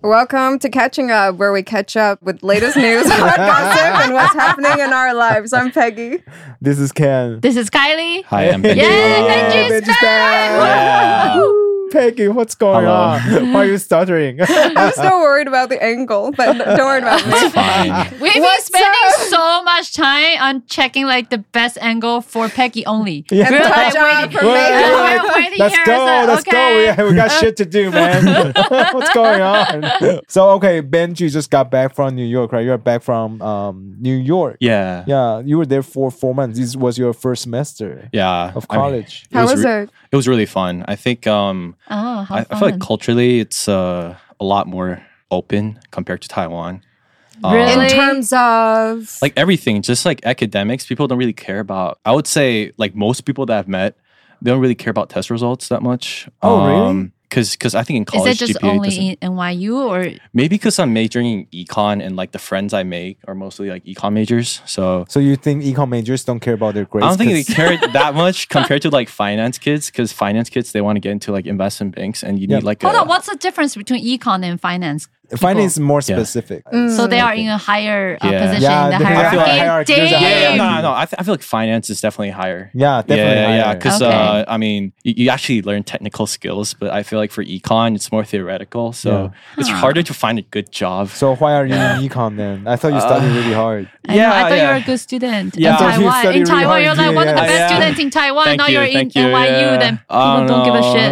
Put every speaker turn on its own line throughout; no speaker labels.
Welcome to Catching Up, where we catch up with latest news, hot gossip, and what's happening in our lives. I'm Peggy.
This is Ken.
This is Kylie.
Hi, I'm Benji.
Yay, Benji's
Benji's back!
Yeah.
Peggy, what's going
Hello.
on? Why are you stuttering?
I'm still worried about the angle, but don't worry about me.
Fine.
We've been
What's
spending
up?
so much time on checking like the best angle for Peggy only.
Yeah.
We're
Touch up
waiting.
for
Wait,
makeup.
wait,
We're waiting
Let's
here.
go,
So,
let's
okay.
go. We got shit to do, man. What's going on? So, okay, Benji just got back from New York, right? You're back from New York.
Yeah.
Yeah, you were there for 4 months. This was your first semester
Yeah.
of
I mean,
college.
How was it?
It was really fun. I think
Oh, how
I feel like culturally it's a lot more open compared to Taiwan.
Really?
In terms of...
Like everything, just like academics, people don't really care about. I would say like most people that I've met, they don't really care about test results that much.
Oh, really?
Because I think in
Is
college
it just
GPA
only
doesn't-
in NYU or
maybe because I'm majoring in econ and like the friends I make are mostly like econ majors. So
So you think econ majors don't care about their grades?
I don't think they
'Cause-
care that much compared to like finance kids, because finance kids they want to get into like investment banks and you
Yeah.
need like
hold
a,
on? What's the difference between econ and finance?
Finance is more
Yeah.
specific.
So they are in a higher
Yeah.
position
Yeah,
in the
they have
hierarchy.
a hierarchy. There's a
Dang.
hierarchy.
No. I feel like finance is definitely higher.
Yeah, definitely.
Yeah,
higher.
because
Okay.
I mean, you actually learn technical skills, but I feel like for econ, it's more theoretical, so it's harder to find a good job.
So why are you in econ then? I thought you studied really hard.
I know, I thought you
Yeah.
were a good student
Yeah.
in
I thought
you
Taiwan.
studied
In
really
Taiwan,
hard.
you're like one of the
Yeah.
best
Yeah.
students in Taiwan.
Thank
now
you,
you're in
thank you,
NYU,
yeah.
then people don't give a shit.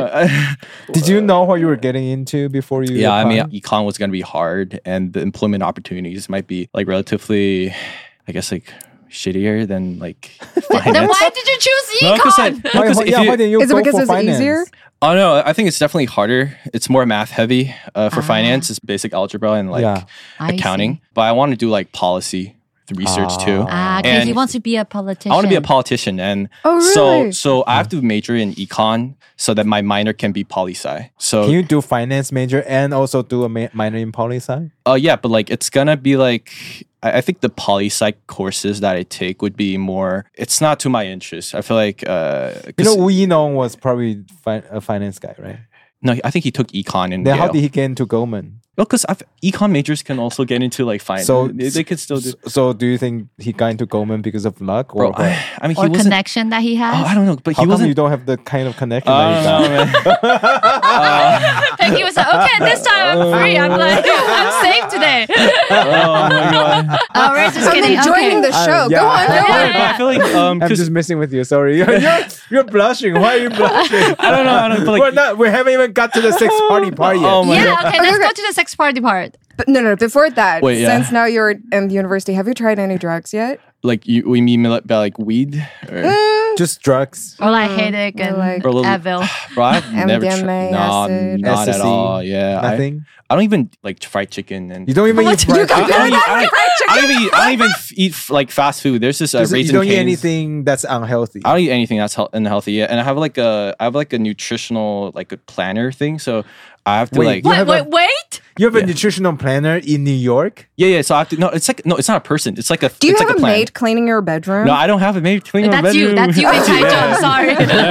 Did you know what you were getting into before you?
Yeah, I mean,
applied?
econ was going to be hard, and the employment opportunities might be like relatively, I guess, like shittier than like finance.
Then why did you choose
No,
econ?
'cause I- no, 'cause if
why
you-
didn't you
Is it
go
because
for
it's
finance?
easier?
Oh no, I think it's definitely harder. It's more math heavy. For finance, it's basic algebra and like
Yeah.
I
accounting.
see.
But I want to do like policy, the research too.
Because he
And
wants to be a politician.
I want to be a politician, and
Oh, really?
so I have to major in econ so that my minor can be poli sci. So
Can you do finance major and also do a minor in poli sci?
yeah, but like it's gonna be like I think the poli sci courses that I take would be more. It's not to my interest. I feel like
You know, Wu Yinong was probably a finance guy, right?
no, I think he took econ in
Then how
Yale.
did he get into Goldman?
Well, because econ majors can also get into like finance.
So
they could still do.
So do you think he got into Goldman because of luck, or
Bro,
what?
I mean,
or
he wasn't.
connection that he has.
Oh, I don't know, but
How
he
come you
wasn't.
don't have the kind of connection
I
that you
don't
got?
know, man.
Peggy was like, okay, this time I'm free. I'm like, I'm safe today.
Oh my god.
Oh, we're just
I'm
kidding.
enjoying
Okay.
the show.
yeah.
Go on, go on.
Yeah.
I feel like
I'm
because
just messing with you. Sorry, you're blushing. Why are you blushing?
I don't know. But like,
We haven't even got to the sex party part yet.
Oh my
Yeah,
god.
okay, let's go to the sex party part.
But no, before that,
Wait, yeah.
since now you're in the university, have you tried any drugs yet?
Like we mean by like weed or
Just drugs.
Or like headache and
like-
Or a little-
Advil.
bro, I've never
MDMA,
tried. No,
acid.
not at
SSE,
all. Yeah,
Nothing.
I don't even like fried chicken and
You don't even
What
eat
did you
bread.
guys-
I don't even eat like fast food. There's this
You
Raisin
don't eat
Cane's.
anything that's unhealthy.
I don't eat anything that's unhealthy. Yeah, and I have like a nutritional like a planner thing. So I have to
Wait,
like
you have a-
Wait.
You have a nutritional planner in New York?
yeah. So I have to it's not a person. It's like a
Do you
it's
have
like
a
plan.
maid cleaning your bedroom?
No, I don't have a maid cleaning my
That's you.
bedroom.
That's you in Taichung. Sorry.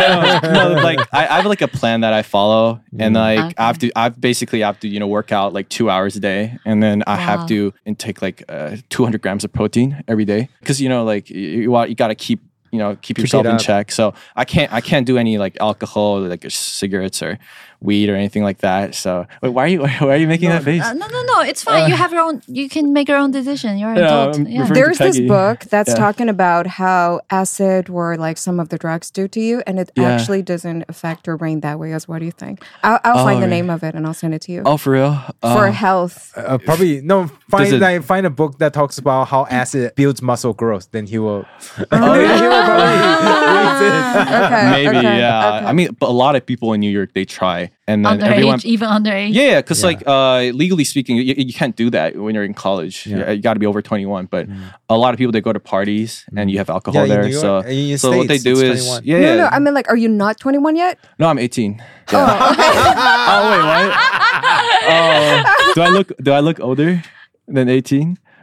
No, like I have like a plan that I follow, and like
Okay.
I basically have to work out like 2 hours a day, and then I have
Wow.
to intake like 200 grams of protein every day because like you got to keep yourself
it
in
up.
check. So I can't do any like alcohol or like cigarettes or weed or anything like that. So wait, why are you making that face?
No. It's fine. You have your own. You can make your own decision. You're an
Yeah,
adult.
I'm
Yeah.
referring-
There's this
Peggy.
book that's
Yeah.
talking about how acid or like some of the drugs do to you, and it
Yeah.
actually doesn't affect your brain that way. As what do you think? I'll find the
right.
name of it and I'll send it to you
Oh, for real?
for health.
Probably no.
Does it-
Find a book that talks about how acid builds muscle growth. Then he will.
Oh,
he will probably read it.
Okay,
maybe,
okay,
yeah.
okay.
I mean, but a lot of people in New York they try, and then everyone.
Underage, even underage.
Yeah, because like legally speaking, you can't do that when you're in college.
Yeah.
You got to be over 21. But a lot of people they go to parties and you have alcohol
Yeah, in
there.
New
So
York, in
so what they
States,
do
it's
is
21.
No, I mean like, are you not 21 yet?
No, I'm 18. Yeah. Oh wait, what? Oh, do I look older than 18?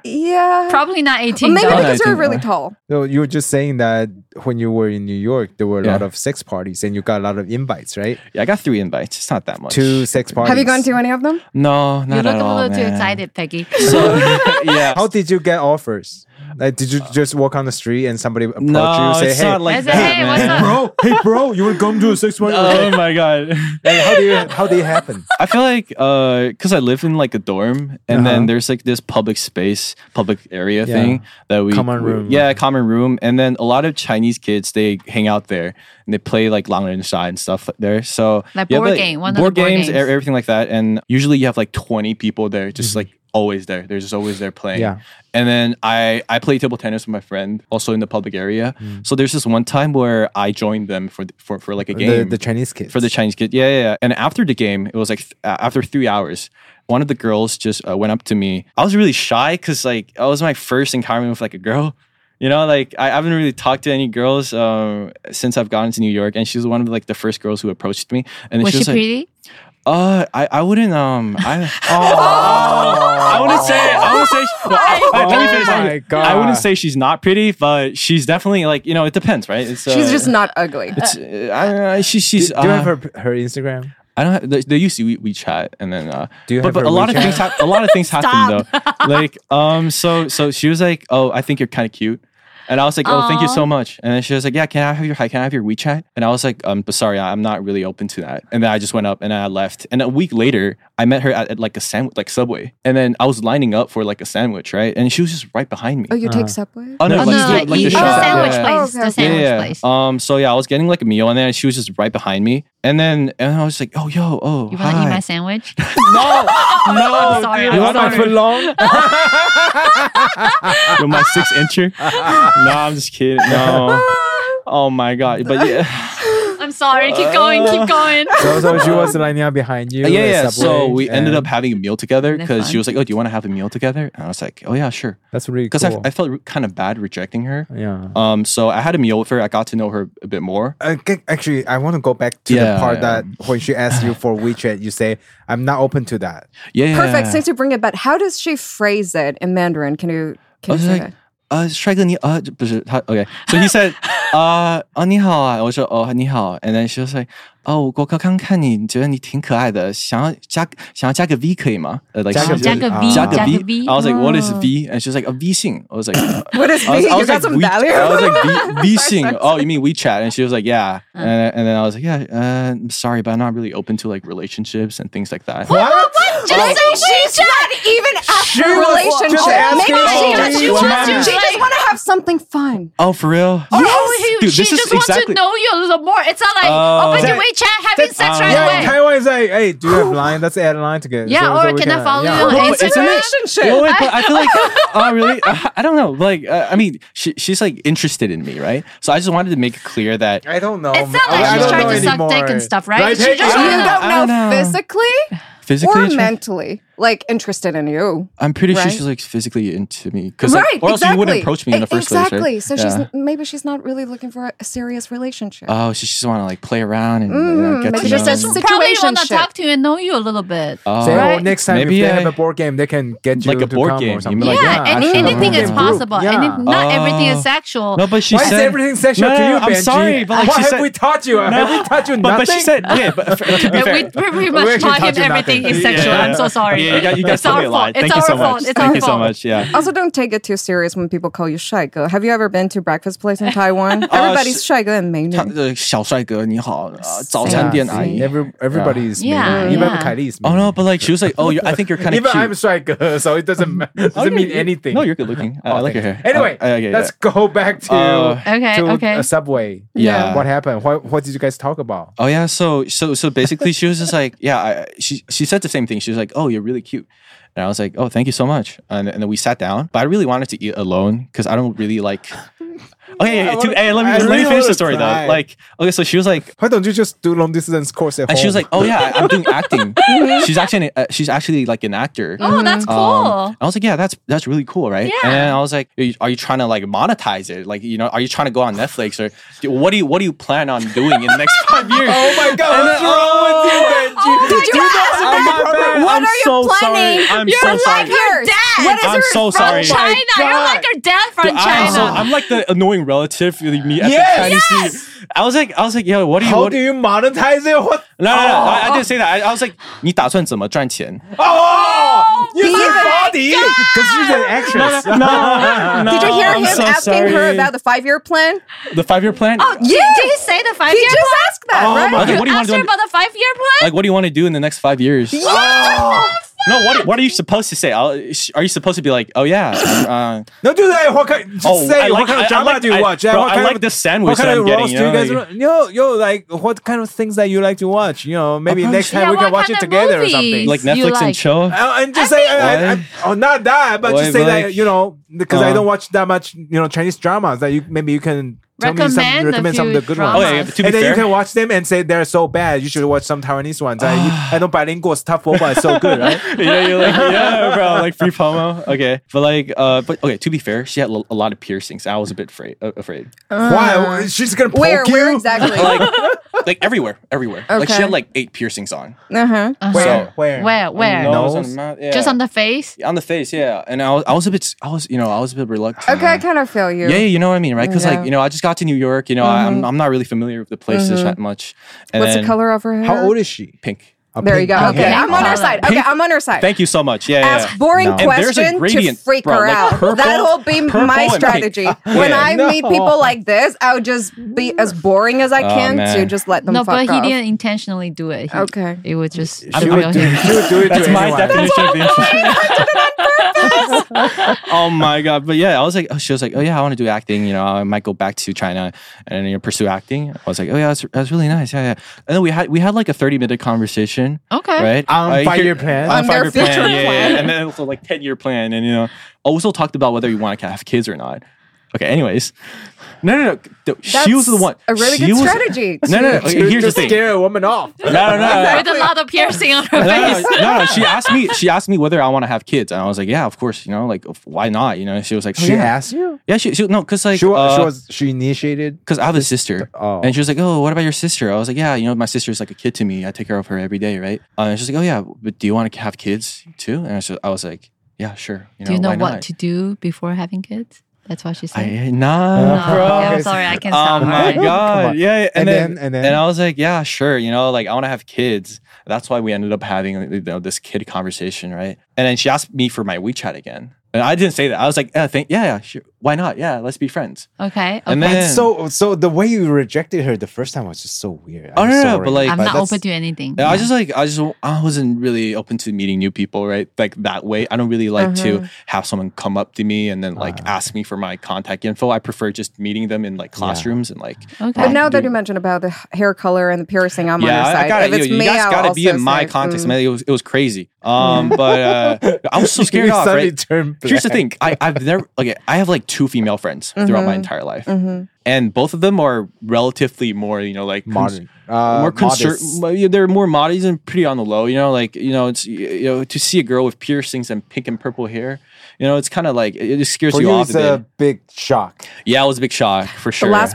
Yeah.
Probably not 18.
Well, maybe
though.
Probably
because you're
18,
really tall.
So you were just saying that when you were in New York, there were a
Yeah.
lot of sex parties and you got a lot of invites, right?
Yeah, I got 3 invites. It's not that much.
2 sex parties.
Have you gone to any of them?
No, not
You look
at
a
all,
little too
man.
excited, Peggy.
So yeah.
How did you get offers? Like, did you just walk on the street and somebody approach
No,
you, say,
it's
"Hey,
not like
I said,
that,
hey,
man.
what's up?
bro, you want to come to a sex party?"
Oh my god.
And how did it happen?
I feel like because I live in like a dorm, and
Uh-huh.
then there's like this public space, public area
Yeah.
thing that we
Common room.
Yeah, common room, and then a lot of Chinese kids they hang out there and they play like Langren Sha and stuff there. So
Like
you have,
board game, one of the
board
board
games,
games.
everything like that, and usually you have like 20 people there, just like always there. They're just always there playing.
Yeah.
And then I play table tennis with my friend, also in the public area.
Mm.
So there's this one time where I joined them for like a game
The Chinese kids.
for the Chinese kid. Yeah. And after the game, it was like after 3 hours, one of the girls just went up to me. I was really shy because like it was my first encounter with like a girl. You know, like I haven't really talked to any girls since I've gotten to New York, and she was one of like the first girls who approached me. And
Was
she
she
was like,
pretty?
I wouldn't I
Oh,
I wouldn't say let me finish.
my God.
I wouldn't say she's not pretty, but she's definitely like, you know, it depends, right? It's
She's just not ugly.
it's she's
Do you have her Instagram?
I don't have, they used to WeChat, and then
Do you
but,
have
but
her
a lot of
WeChat?
things a lot of things happened though. Like so she was like, "Oh, I think you're kind of cute." And I was like, "Oh, thank you so much." And then she was like, "Yeah, can I have your WeChat?" And I was like, but sorry, I'm not really open to that." And then I just went up and I left. And a week later, I met her at like a sandwich, like Subway. And then I was lining up for like a sandwich, right? And she was just right behind me.
Oh, you take Subway?
Oh, no,
Oh,
like,
no, like,
the
the
shop.
sandwich
Yeah.
place.
Oh, okay.
The sandwich place.
So yeah, I was getting like a meal, and then she was just right behind me. And I was like, "Oh,
You want to eat my sandwich?
no,
I'm sorry.
You
I'm
want my
sorry.
foot long?
with my 6-incher." No, I'm just kidding. No. Oh my god. But yeah.
I'm sorry. Keep going. Keep going.
So she was lining up behind you.
Yeah,
at
yeah.
Subway,
So we ended
and
up having a meal together
That's
because
fun.
she was like, "Oh, do you want to have a meal together?" And I was like, "Oh yeah, sure."
That's really
Because
cool.
I felt kind of bad rejecting her.
Yeah.
So I had a meal with her. I got to know her a bit more.
Actually, I want to go back to
Yeah.
the part that when she asked you for WeChat, you say, "I'm not open to that."
Yeah.
Perfect. Since you bring it back, how does she phrase it in Mandarin? Can you
I was
say
like,
it?
帅哥你不是他 okay. So he said, 你好啊。我说你好。And then she was like, 我刚刚看你觉得你挺可爱的，想要加个 V 可以吗？ Like
加个
加个 V，
加个
加个
V.
V
I was like, what is V? And she was like, a V 信. I was like,
What is
I was,
V?
I
You
was
got
like,
some value?
I was like, V Sing.
Sorry.
Oh, you mean WeChat? And she was like, yeah. And then I was like, yeah, I'm sorry, but I'm not really open to like relationships and things like that.
What?
Just say
She's not even
She
after
was
relationship.
just asking
Maybe she
for
just,
you.
she just want to have something fun.
Oh, for real? Dude,
she
this is
just wants
exactly-
to know you a little more. It's not like open your WeChat, having sex right
Yeah, in
away.
Taiwan is like, "Hey, do you have line? Let's add a line together."
Yeah, or
we
can I follow
yeah.
you on
No, but isn't
Instagram?
it?
Relationship.
Wait, but I feel like, oh, really? I don't know. Like, I mean, she's like interested in me, right? So I just wanted to make it clear that.
I don't know.
It's not
I
like she's
don't
trying
know
to suck dick
anymore.
and stuff, right? She
Hey,
just
You
wanna-
don't
I
know
don't know.
physically
Physically
or
attra-
mentally, like interested in you.
I'm pretty sure
right?
she's like physically into me, because
Right,
or else
exactly.
you wouldn't approach me in the first place,
exactly.
right?
So
Yeah.
maybe she's not really looking for a serious relationship.
Oh, she just want to like play around and you know, get
maybe
to
just
know.
a
Just probably want to
situationship.
talk to you and know you a little bit.
Oh.
Say,
Right.
next time
Maybe
if they
I-
have a board game, they can get you
Like a
to
board
come
game.
or
You
something.
mean like,
yeah,
actually,
anything
board
is
game group.
possible.
Yeah.
Not everything is
Oh.
sexual.
No, but she
Why
said
is everything sexual
No,
to you,
no, I'm
Benji?
sorry, but like
what
she
have
said-
we taught you? Have we taught you nothing?
But she said, yeah, but to be
Yeah,
fair,
we pretty
We
much
actually
taught
taught
him
you
everything
nothing.
is sexual.
Yeah.
I'm so sorry.
Yeah, you guys
It's
taught me
our
a lot.
fault. It's
Thank
our
you so
fault.
much.
It's
Thank
our
you so
fault.
much. Yeah.
Also, don't take it too serious when people call you 帅哥. Have you ever been to breakfast place in Taiwan? Everybody's 帅哥 and 美女.
小帅哥你好，早餐店阿姨。
Everybody's
Yeah,
mean. Even
yeah.
Kylie's
Oh
mean.
no, but like she was like, oh, I think you're kind of
Even
cute.
I'm striker, so it doesn't mean anything.
No, you're good looking. I like your hair.
Anyway,
Okay,
let's go back to
Okay,
to
okay.
a Subway.
Yeah.
What happened? What did you guys talk about?
Oh yeah, so basically she was just like, yeah, she said the same thing. She was like, oh, you're really cute. And I was like, oh, thank you so much. And then we sat down. But I really wanted to eat alone because I don't really like Okay, let me
really
finish the
wanna
story
cry.
though. Like, okay, so she was like,
Why don't you just do long distance course at home?
and she was like, oh yeah, I'm doing acting. she's actually like an actor.
Oh, that's cool.
I was like, yeah, that's really cool, right?
Yeah.
And then I was like, are you trying to like monetize it? Like, you know, are you trying to go on Netflix or what do you plan on doing in the next 5 years?
Oh my god, what's wrong with you, Benji?
Did you ask
Oh
her?
my bad.
What
I'm
are you
so
planning?
sorry. I'm
You're
so
like
sorry.
her dad.
What is
I'm
your
so
From
sorry.
China. You're
God.
like her dad from China.
I'm like the annoying relative you meet at
Yes.
the Chinese scene. I was like, yo, what do you?
How
what,
do you monetize it? What?
no, I didn't say that. I was like, 你打算怎么赚钱?
Oh, you
Even-
said body because she's an actress.
No,
Did you hear
I'm
him
so
asking her
sorry.
about the 5-year plan?
the 5-year plan?
Oh, did you say the 5-year
He just asked that,
Oh
right?
my-
Okay, what do you want
asked
to
her
do?
about the 5-year plan?
Like, what do you want to do in the next 5 years?
Oh.
No, what are you supposed to say? Are you supposed to be like, oh yeah?
No, do that. What kind? Just say what kind of drama do you watch?
Bro,
What
I
kind
like
of,
this sandwich
what kind
that
of
I'm getting.
roast
You
do you
know,
guys?
like,
Yo, like what kind of things that you like to watch? You know, maybe
Okay.
next time
Yeah,
we can
what
watch it
kind of
together or
movies?
something.
like
You
Netflix and
like-
chill.
And just say, oh, not that, but just say
Like-
that, you know, because I don't watch that much, you know, Chinese dramas. That you can tell me
Recommend
some of the
few
good ones.
Oh yeah,
dramas.
to be
And then
fair,
you can watch them and say they're so bad. You should watch some Taiwanese ones. I know bilingual stuff, but it's so good, right?
you're like, yeah, bro, like free promo. Okay, but like, but okay. To be fair, she had a lot of piercings. I was a bit afraid.
Why? She's gonna poke
Where
you?
exactly?
Like everywhere. Like she
Okay.
had like 8 piercings on.
Uh-huh.
Where?
So-
Where?
Where?
Nose,
Nose?
on the mouth, yeah.
Just on the face?
on the face, yeah. And I was a bit reluctant.
Okay, I kind of feel you.
Yeah, you know what I mean, right? Because
Yeah.
like, you know, I just got to New York. You know, I'm not really familiar with the places that much. And
What's the
then-
color of her hair?
How old is she?
Pink.
A
There you
pink
go.
pink
Okay,
hair.
I'm on her
Pink.
side. Okay, I'm on her side.
Thank you so much. Yeah, yeah.
Ask boring
No.
And there's a
question to
gradient,
freak
bro,
her
like
out.
purple-
That'll be
purple
my
and pink.
strategy. When
Yeah.
I meet people like this, I'll just be as boring as I can to
man.
just let them
No,
fuck
but he
off.
didn't intentionally do it.
Okay.
It was just
She would do it
That's
to
my
anyone.
definition of interesting. Oh my god! But yeah, I was like, she was like, oh yeah, I want to do acting. You know, I might go back to China and you know, pursue acting. I was like, oh yeah, that's really nice. Yeah, yeah. And then we had like a 30-minute conversation.
Okay.
Right
On
here-
5-year plan?
On
On their
5-year plan,
future
yeah,
plan.
yeah. And then also like 10-year plan, and you know, also talked about whether you want to have kids or not. Okay. Anyways, no. She was the one.
A really
She
good
was-
strategy.
No. Okay, here's the
to
thing.
scare a woman off.
With a lot of piercing on her face.
No. She asked me whether I want to have kids, and I was like, yeah, of course. You know, like why not? You know, she was like,
She
yeah.
asked you?
Yeah, she no, because like
She initiated.
because I have a sister,
Oh.
and she was like, "Oh, what about your sister?" I was like, "Yeah, you know, my sister's like a kid to me. I take care of her every day, right?" And she's like, "Oh yeah, but do you want to have kids too?" And I was like, "Yeah, sure."
Do you know
why
what
not?
to do before having kids? That's what she said.
Nah,
No,
bro.
okay, I'm sorry, I can
Oh
stop.
my
Right?
god,
on.
yeah.
And
And
then-
then I was like, "Yeah, sure." You know, like I want to have kids. That's why we ended up having you know, this kid conversation, right? And then she asked me for my WeChat again, and I didn't say that. I was like, yeah, sure. Why not? Yeah, let's be friends.
Okay.
And
okay.
then-
And so the way you rejected her the first time was just so weird.
Oh,
I'm
no, no,
sorry,
but, like-
I'm not
that's-
open to anything.
Yeah, I wasn't really open to meeting new people, right? Like that way. I don't really like to have someone come up to me and then like ask me for my contact info. I prefer just meeting them in like classrooms and like.
Okay.
But now that you mentioned about the hair color and the piercing, I'm on
Yeah,
her side.
I gotta,
If it's
you
me,
guys
I'll
gotta be
also
in my
say,
context,
mm.
man. It was crazy. But I was so scared
You
off,
suddenly
right?
turned
Here's the
black.
thing. I've never okay. I have like 2 female friends throughout my entire life, and both of them are relatively more, you know, like
Modern.
more
Modest.
they're more modest and pretty on the low. You know, like you know, it's you know to see a girl with piercings and pink and purple hair. You know, it's kind of like it just scares
For
you
you,
off
it's
a
a
bit.
big shock.
Yeah, it was a big shock for sure.
The last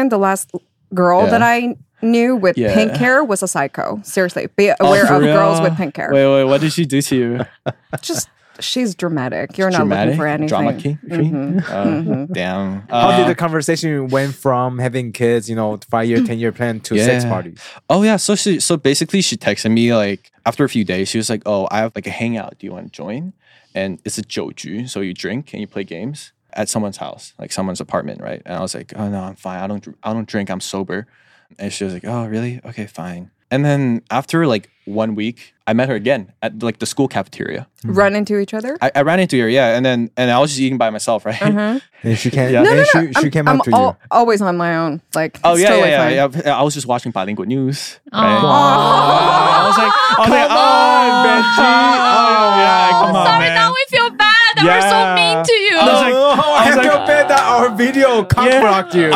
girl
Yeah.
that I knew with
Yeah.
pink hair was a psycho. Seriously, be aware
for
of
real?
girls with pink hair.
Wait, what did she do to you?
Just she's dramatic. You're not
Dramatic,
looking for anything.
drama king. Damn.
How did the conversation went from having kids, 5-year, 10-year plan to sex
Yeah.
parties?
Oh yeah, so basically she texted me like after a few days. She was like, "Oh, I have like a hangout. Do you want to join?" And it's a joju, so you drink and you play games at someone's house, like someone's apartment, right? And I was like, "Oh no, I'm fine. I don't drink. I'm sober." And she was like, "Oh really? Okay, fine." And then after like 1 week, I met her again at like the school cafeteria.
Run into each other.
I ran into her, yeah, and I was just eating by myself, right?
And she came,
Yeah.
and
No,
she came
I'm
up to you.
always on my own. Like,
Oh
it's
yeah,
totally
yeah,
fine.
yeah. I was just watching bilingual news. Right?
Aw.
I was like, oh, Benji. Oh, yeah, come on,
Sorry,
man.
now we feel bad that we're so
Yeah.
mean to you.
I was like,
I
was
feel
like-
bad that our our video cock blocked you.
I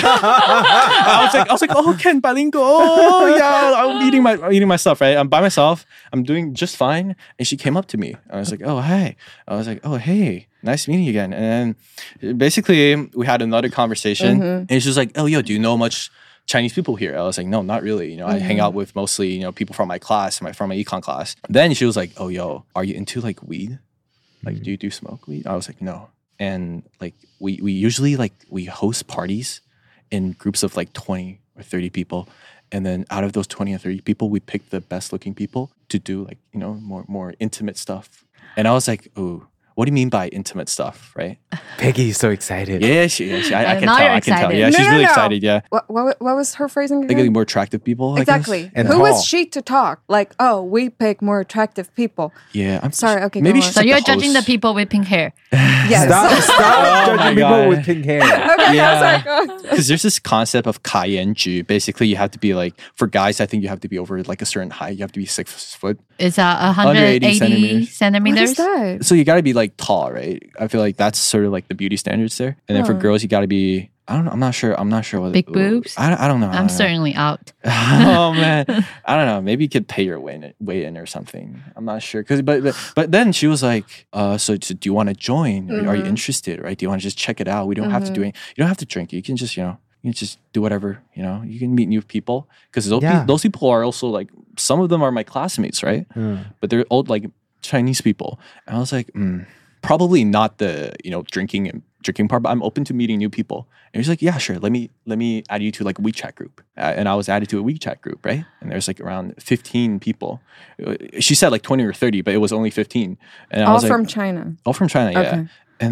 was like, oh, Ken bilingual. Oh, yeah, I'm eating my stuff, right? I'm by myself. I'm doing just fine. And she came up to me. I was like, oh, hey. I was like, oh, hey, nice meeting you again. And then basically, we had another conversation. And she was like, oh, yo, do you know much Chinese people here? I was like, no, not really. You know, I hang out with mostly, you know, people from my class, from my econ class. Then she was like, oh, yo, are you into like weed? Like, do you smoke weed? I was like, no. And like, we usually like, we host parties in groups of like 20 or 30 people. And then out of those 20 or 30 people, we pick the best looking people to do like, you know, more intimate stuff. And I was like, oh, what do you mean by intimate stuff, right?
Peggy is so excited.
Yeah, I can
Now
tell.
you're
I can tell.
excited.
Yeah,
No,
she's
no,
really
no.
excited. Yeah.
What was her phrasing
Like
again?
more attractive people. I
Exactly.
guess.
And
Who
tall.
was she to talk? Like, oh, we pick more attractive people.
Yeah. I'm
Sorry, okay,
Maybe
go on.
she's
So
like
you're
the
judging the
host.
people with pink hair.
Yes.
Stop
Oh my
judging people
God.
with pink hair.
Okay,
Yeah.
sorry, go on.
Because there's this concept of Kaienju. Basically, you have to be like, for guys, I think you have to be over like a certain height. You have to be 6 foot.
It's
180
180
What
centimeters.
is that?
So you got to be like tall, right? I feel like that's sort of like the beauty standards there. And then for girls, you got to be. I don't know. I'm not sure. What
Big boobs?
I don't know. I
I'm
don't know.
certainly out.
Oh man, I don't know. Maybe you could pay your way in or something. I'm not sure. But then she was like, so do you want to join? Are you interested? Right? Do you want to just check it out? We don't have to do it. You don't have to drink. You can just you can just do whatever. You can meet new people because those people are also like some of them are my classmates, right? But they're old like Chinese people. And I was like, probably not the drinking part, but I'm open to meeting new people. And he's like, yeah, sure. Let me add you to like a WeChat group. And I was added to a WeChat group, right? And there's like around 15 people. She said like 20 or 30, but it was only 15. And I
All
was like,
from China.
all from China, yeah.
Okay.
And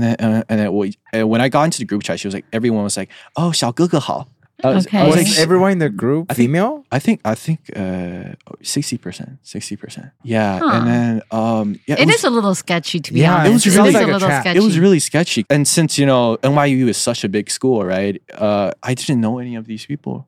then when I got into the group chat, she was like, everyone was like, oh, 小哥哥好. I was
Okay.
like,
Was everyone in the group female?
I think 60%. Yeah.
Huh.
And then
It is a little sketchy, to be
Yeah,
honest.
it was
It
really
is
like
a
a
little
trap.
sketchy.
it was really sketchy. And since NYU is such a big school, right? I didn't know any of these people.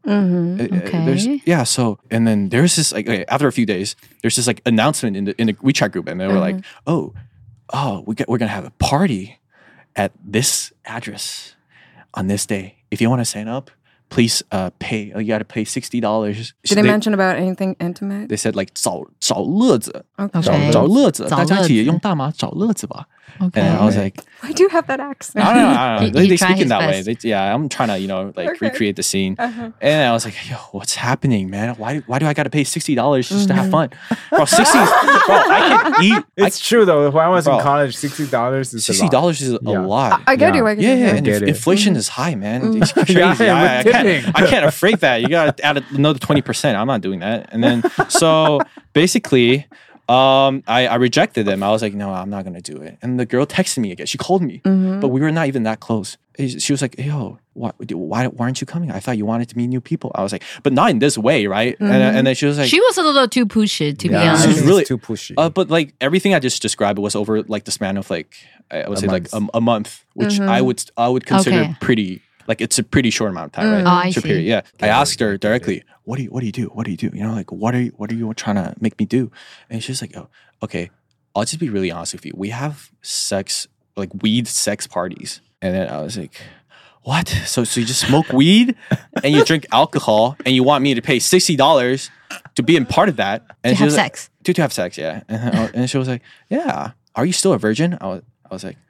Okay.
So and then there's this like after a few days, there's this like announcement in the WeChat group, and they were like, oh, we're gonna have a party at this address on this day. If you want to sign up, please pay. You got to pay $60.
Did they mention about anything intimate?
They said like 找乐子，
Okay.
找乐子，
找
大家一起
乐子。
用大麻找乐子吧。
Okay.
And I was like,
Why do you have that accent?
I don't know.
He
They
tried
speak in
his
that way.
best.
I'm trying to,
Okay.
recreate the scene. And I was like, yo, what's happening, man? Why do I got to pay $60 just to have fun? Bro, 60, bro, I can eat.
It's true though. When I was in
Bro.
college, $60 is a lot.
$60 is a
Yeah.
lot.
I get
Yeah.
you. I get
Yeah,
you.
yeah, and
get it.
inflation is high, man. It's crazy.
Yeah,
I
with tipping.
can't afford that. You gotta add another 20%. I'm not doing that. And then so basically, I rejected them. I was like, no, I'm not gonna do it. And the girl texted me again. She called me, but we were not even that close. She was like, yo, why aren't you coming? I thought you wanted to meet new people. I was like, but not in this way, right? And then she was like,
She was a little too pushy, to be
Yeah,
honest.
She's
it's
really-
too pushy.
but like everything I just described was over like the span of like I would say like a month, which I would consider
Okay.
pretty like it's a pretty short amount of time, right?
Oh, I
Short
see.
period. Yeah. I asked her directly, what do you do? What do you do? Like what are you trying to make me do? And she's like, oh, okay, I'll just be really honest with you. We have weed sex parties. And then I was like, what? So you just smoke weed and you drink alcohol and you want me to pay $60 to be a part of that? And
To
she
have
was like-
sex.
To have sex, yeah. And she was like, yeah. Are you still a virgin? I was like,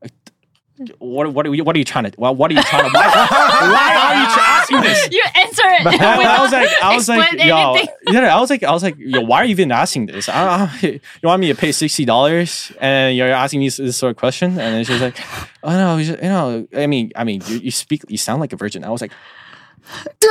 what are you trying to? Why are you asking this?
You answer it.
I was like,
explain
yo,
anything.
I was like, yo, why are you even asking this? You want me to pay $60 and you're asking me this sort of question? And then she was like, oh no, I mean, you sound like a virgin. I was like,
Duh.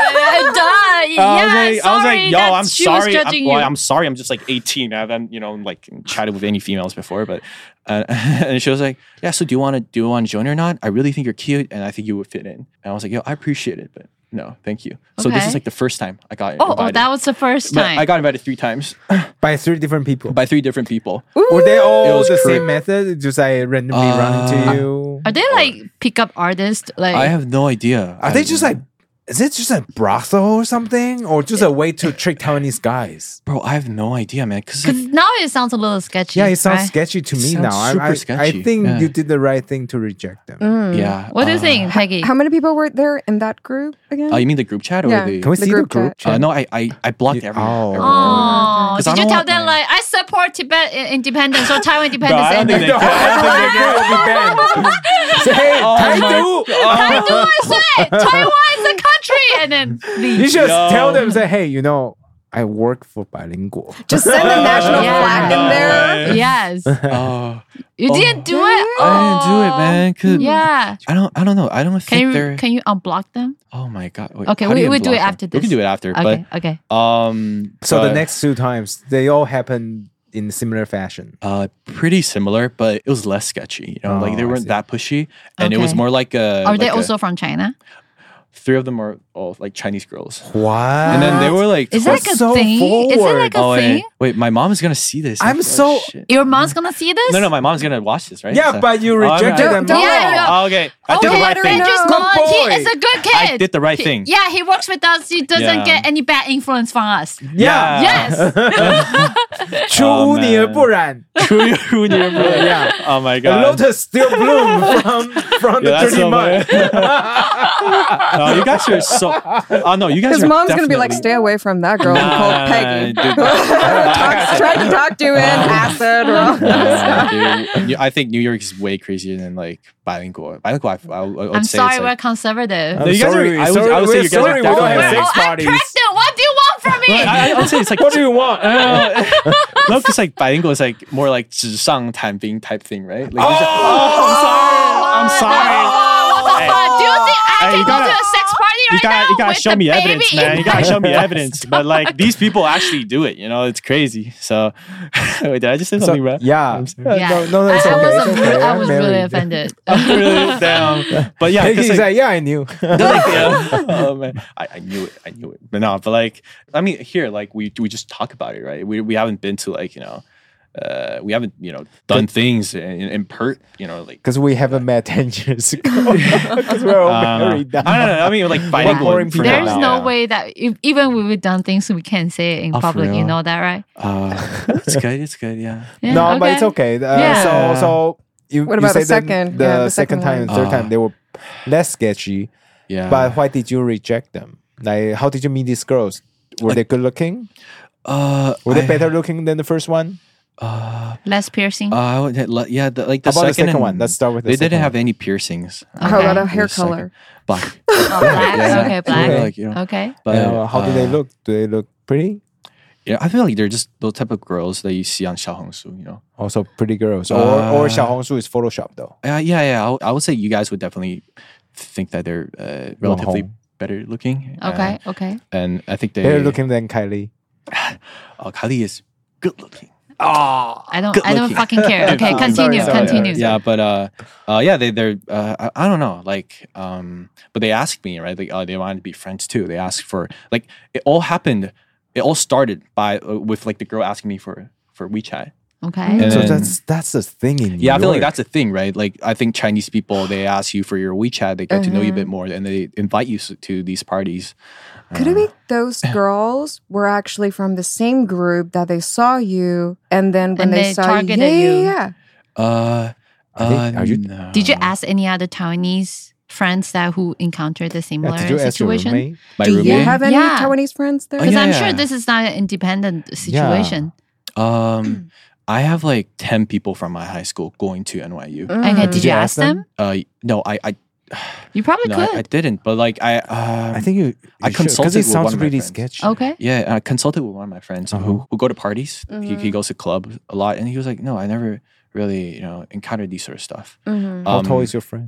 Yeah,
I was like, yo, I'm
she was
sorry.
judging you.
I'm sorry. I'm just like 18. I haven't, like chatted with any females before, but and she was like, yeah. So do you want to join or not? I really think you're cute, and I think you would fit in. And I was like, yo, I apprete it, but no, thank you. So this
Okay.
is like the first time I got
Oh,
invited.
that was the first
But
time.
I got invited 3 times
By 3 different people.
by 3 different people.
Were they all
It was
the
cra-
same method? Just like randomly run into you?
Are they like pickup artists? Like
I have no idea.
Are they just like Is it just a brothel or something, or just a way to trick Taiwanese guys?
Bro, I have no idea, man. Because
Because now it sounds a little sketchy.
Yeah, it sounds
right?
sketchy to me
sounds
now.
super
I
sketchy.
think
Yeah.
you did the right thing to reject them.
yeah.
What do you think, Peggy?
How many people were there in that group again?
You mean the group chat or
Yeah.
the?
Can we see the
group
group
chat.
chat?
No, I blocked everyone.
Oh.
everyone.
Oh,
'Cause I
did you
don't
tell
want
them
my-
like I support Tibet independence or Taiwan
Bro,
independence?
I don't think
and
they care. I don't think they care.
will be banned. Say, hey,
Oh
Taidu.
I do I say Taiwan is a country, and then
You
leave.
should
Yo.
tell them, say, hey, I work for bilingual.
Just send the national
Yeah.
flag in there.
Yes,
Oh,
you didn't do it.
I didn't do it, man. 'cause
Yeah.
I don't know. I don't think they're.
Can you unblock them?
Oh my god. Wait,
Okay,
how do you
we'll do
unblock
it
them?
after
We
this.
can do it after.
Okay. Okay.
But
So the
but,
next two times, they all happened in similar fashion.
pretty similar, but it was less sketchy. You know, like they
Oh, I
weren't
see.
that pushy, and it was
Okay.
more like a.
Are they
like a-
also from China?
3 of them are all like Chinese girls,
What?
and then they were like.
Is that like a
so
thing? Is it
forward.
like a
Oh
thing?
wait, my mom is gonna see this.
I'm
Oh,
so-
shit.
Your mom's gonna see this?
No, my mom's gonna watch this, right?
Yeah,
So-
but you
Oh, I'm
rejected
not-
them
Don't-
all.
Yeah, yeah.
Oh, okay, I did
Okay,
the right thing.
know.
Andrew's
Good
mom,
boy.
he is a good kid.
I did the right thing.
Yeah, he works with us. He doesn't
Yeah.
get any bad influence from us.
Yeah.
Yes.
出污泥而不染.
Yeah. Oh my
A
god.
lotus still bloom from the
Yeah, that's
dirty
so
mud.
No, you guys are so. Oh no, you guys.
His
are
mom's gonna be like,
definitely-
stay away from that girl called Peggy.
dude.
Tried to talk you in acid or all that stuff.
Dude, I think New York is way crazier than like bilingual. Bilingual, I would
I'm
say
sorry,
it's
we're
like,
conservative.
No, you guys are- I would say you guys are
sorry, we don't
definitely-
have
We're
sex
all- I'm
parties.
pregnant. What do you want from me?
I would say it's like.
What do you want?
No, because like bilingual is like more like 纸上谈兵 type thing, right? Like, I'm sorry.
What the
Hey.
fuck? Do you think I
Hey,
can
you
go
gotta-
to a sex party
You
right
gotta,
now
you gotta
with
show
the
me
baby
evidence,
in
man. You gotta
my
show me
breast?
evidence. But like these people actually do it. You know, it's crazy. So, wait, did I just say
So,
something bad?
yeah.
I'm sorry.
Yeah.
No, it's
I
okay.
was,
It's okay.
I
I'm
was really
married.
offended.
Really down. But yeah,
He's
because like,
like, yeah, I knew.
yeah. Oh man, I knew it. But no, but like, I mean, here, like we just talk about it, right? We haven't been to like we haven't done things in Perth, like.
Because we haven't met 10 years ago. Because we're all married now.
I don't know. I mean, like bilingual.
boring
for
people
There's
now.
no way that even when we've done things we can't say it in
Oh, for
public. You
real?
know that, right?
It's good. It's good. Yeah.
Yeah,
No, but it's okay.
Yeah.
So you,
What
you
about the
say that
second?
The
Yeah, the
second
second
time and
one.
third time they were less sketchy.
Yeah.
But why did you reject them? Like, how did you meet these girls? Were they good looking? Were they better looking than the first one?
Less piercing.
I would, yeah, like the
How about the second
and-
one? Let's start with the
They
second
didn't have
one.
any piercings.
How about
Okay.
a hair
The second-
color?
Black.
Oh, black.
Yeah.
Okay, black.
Okay.
Like,
Okay.
But
How do they look? Do they look pretty?
Yeah, I feel like they're just those type of girls that you see on Xiaohongshu.
Also pretty girls. Or
Uh,
Xiaohongshu is Photoshop though.
Yeah. I would say you guys would definitely think that they're relatively
Hong.
better looking.
Okay. Okay.
And I think
Better looking than Kylie.
Kylie is good looking.
I don't
looking.
fucking care. Okay,
Sorry,
continue.
sorry,
Continue.
Yeah, but they're I don't know, like but they asked me, right? Like they wanted to be friends too. They asked for like it all started by with like the girl asking me for WeChat.
Okay.
And
So
then-
that's the thing in New
Yeah, I feel like
York.
that's a thing, right? Like I think Chinese people, they ask you for your WeChat, they get to know you a bit more, and they invite you to these parties.
Could it be those girls were actually from the same group that they saw you, and then when
And
they
they
saw
targeted
you,
you.
yeah.
Are you-
No.
Did you ask any other Taiwanese friends that who encountered the similar
Did you ask your
situation?
roommate?
My
Do you
roommate?
have any
Yeah.
Taiwanese friends there?
Because
Oh, yeah,
I'm
yeah.
sure this is not an independent situation.
I have like 10 people from my high school going to NYU.
Okay, did you ask them?
No, I
You probably
no,
could.
I didn't. But like I
think you
I
because
consulted
it
with one
sounds
of my
really
friends.
sketchy.
Okay.
Yeah, I consulted with one of my friends who go to parties. He goes to clubs a lot, and he was like, "No, I never really, encountered these sort of stuff."
How tall is your friend?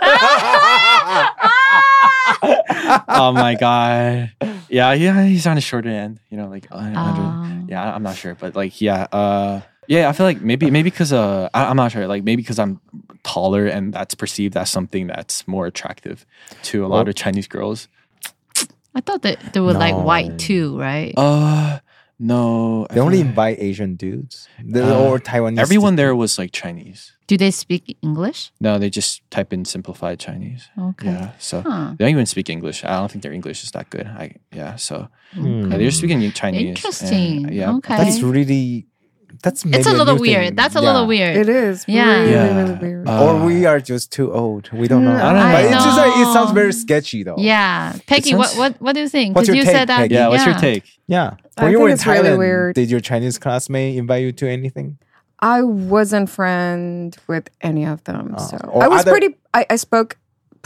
Oh my god! Yeah, he's on the shorter end. Like 100.
Oh.
Yeah, I'm not sure, but like, yeah, I feel like maybe because I'm not sure. Like maybe because I'm taller, and that's perceived as something that's more attractive to a lot of Chinese girls.
I thought that they were like
No.
white too, right?
No,
They only invite Asian dudes or Taiwanese.
Everyone there was like Chinese.
Do they speak English?
No, they just type in simplified Chinese.
Okay.
Yeah, so
Huh.
they don't even speak English. I don't think their English is that good. So
Hmm.
they're speaking Chinese.
Interesting.
And, yeah,
Okay.
That's really. That's maybe
It's a little
new
weird.
thing.
That's a
Yeah.
little weird.
It is
Yeah.
really,
Yeah.
really weird.
Or we are just too old. We don't know.
I don't
But
know.
it's just like it sounds very sketchy though.
Yeah. Peggy,
sounds-
what do you think?
What's
'Cause
your
you
take,
said that.
Peggy?
Yeah, what's your take?
Yeah.
I
When you
think
were in
it's really
Thailand,
weird.
did your Chinese classmate invite you to anything?
I wasn't friend with any of them.
Oh.
So
Or
I was
other-
I spoke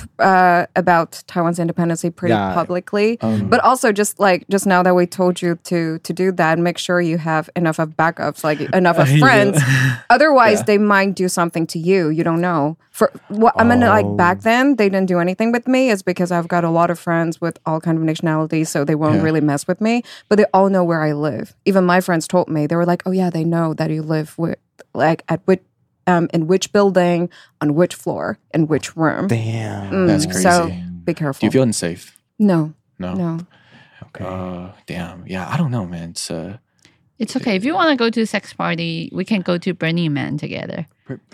about Taiwan's independence pretty
Yeah.
publicly. But also just now that we told you to do that, make sure you have enough of backups, like enough of friends. Otherwise,
Yeah.
they might do something to you. You don't know. For what I mean, like back then, they didn't do anything with me. It's because I've got a lot of friends with all kind of nationalities, so they won't
Yeah.
really mess with me. But they all know where I live. Even my friends told me, they were like, "Oh yeah, they know that you live with like at which in which building, on which floor, in which room."
Damn.
That's crazy.
So be careful.
Do you feel unsafe?
No,
No.
no.
Okay.
Damn. Yeah, I don't know, man.
It's okay. If you want to go to a sex party, we can go to Burning Man together.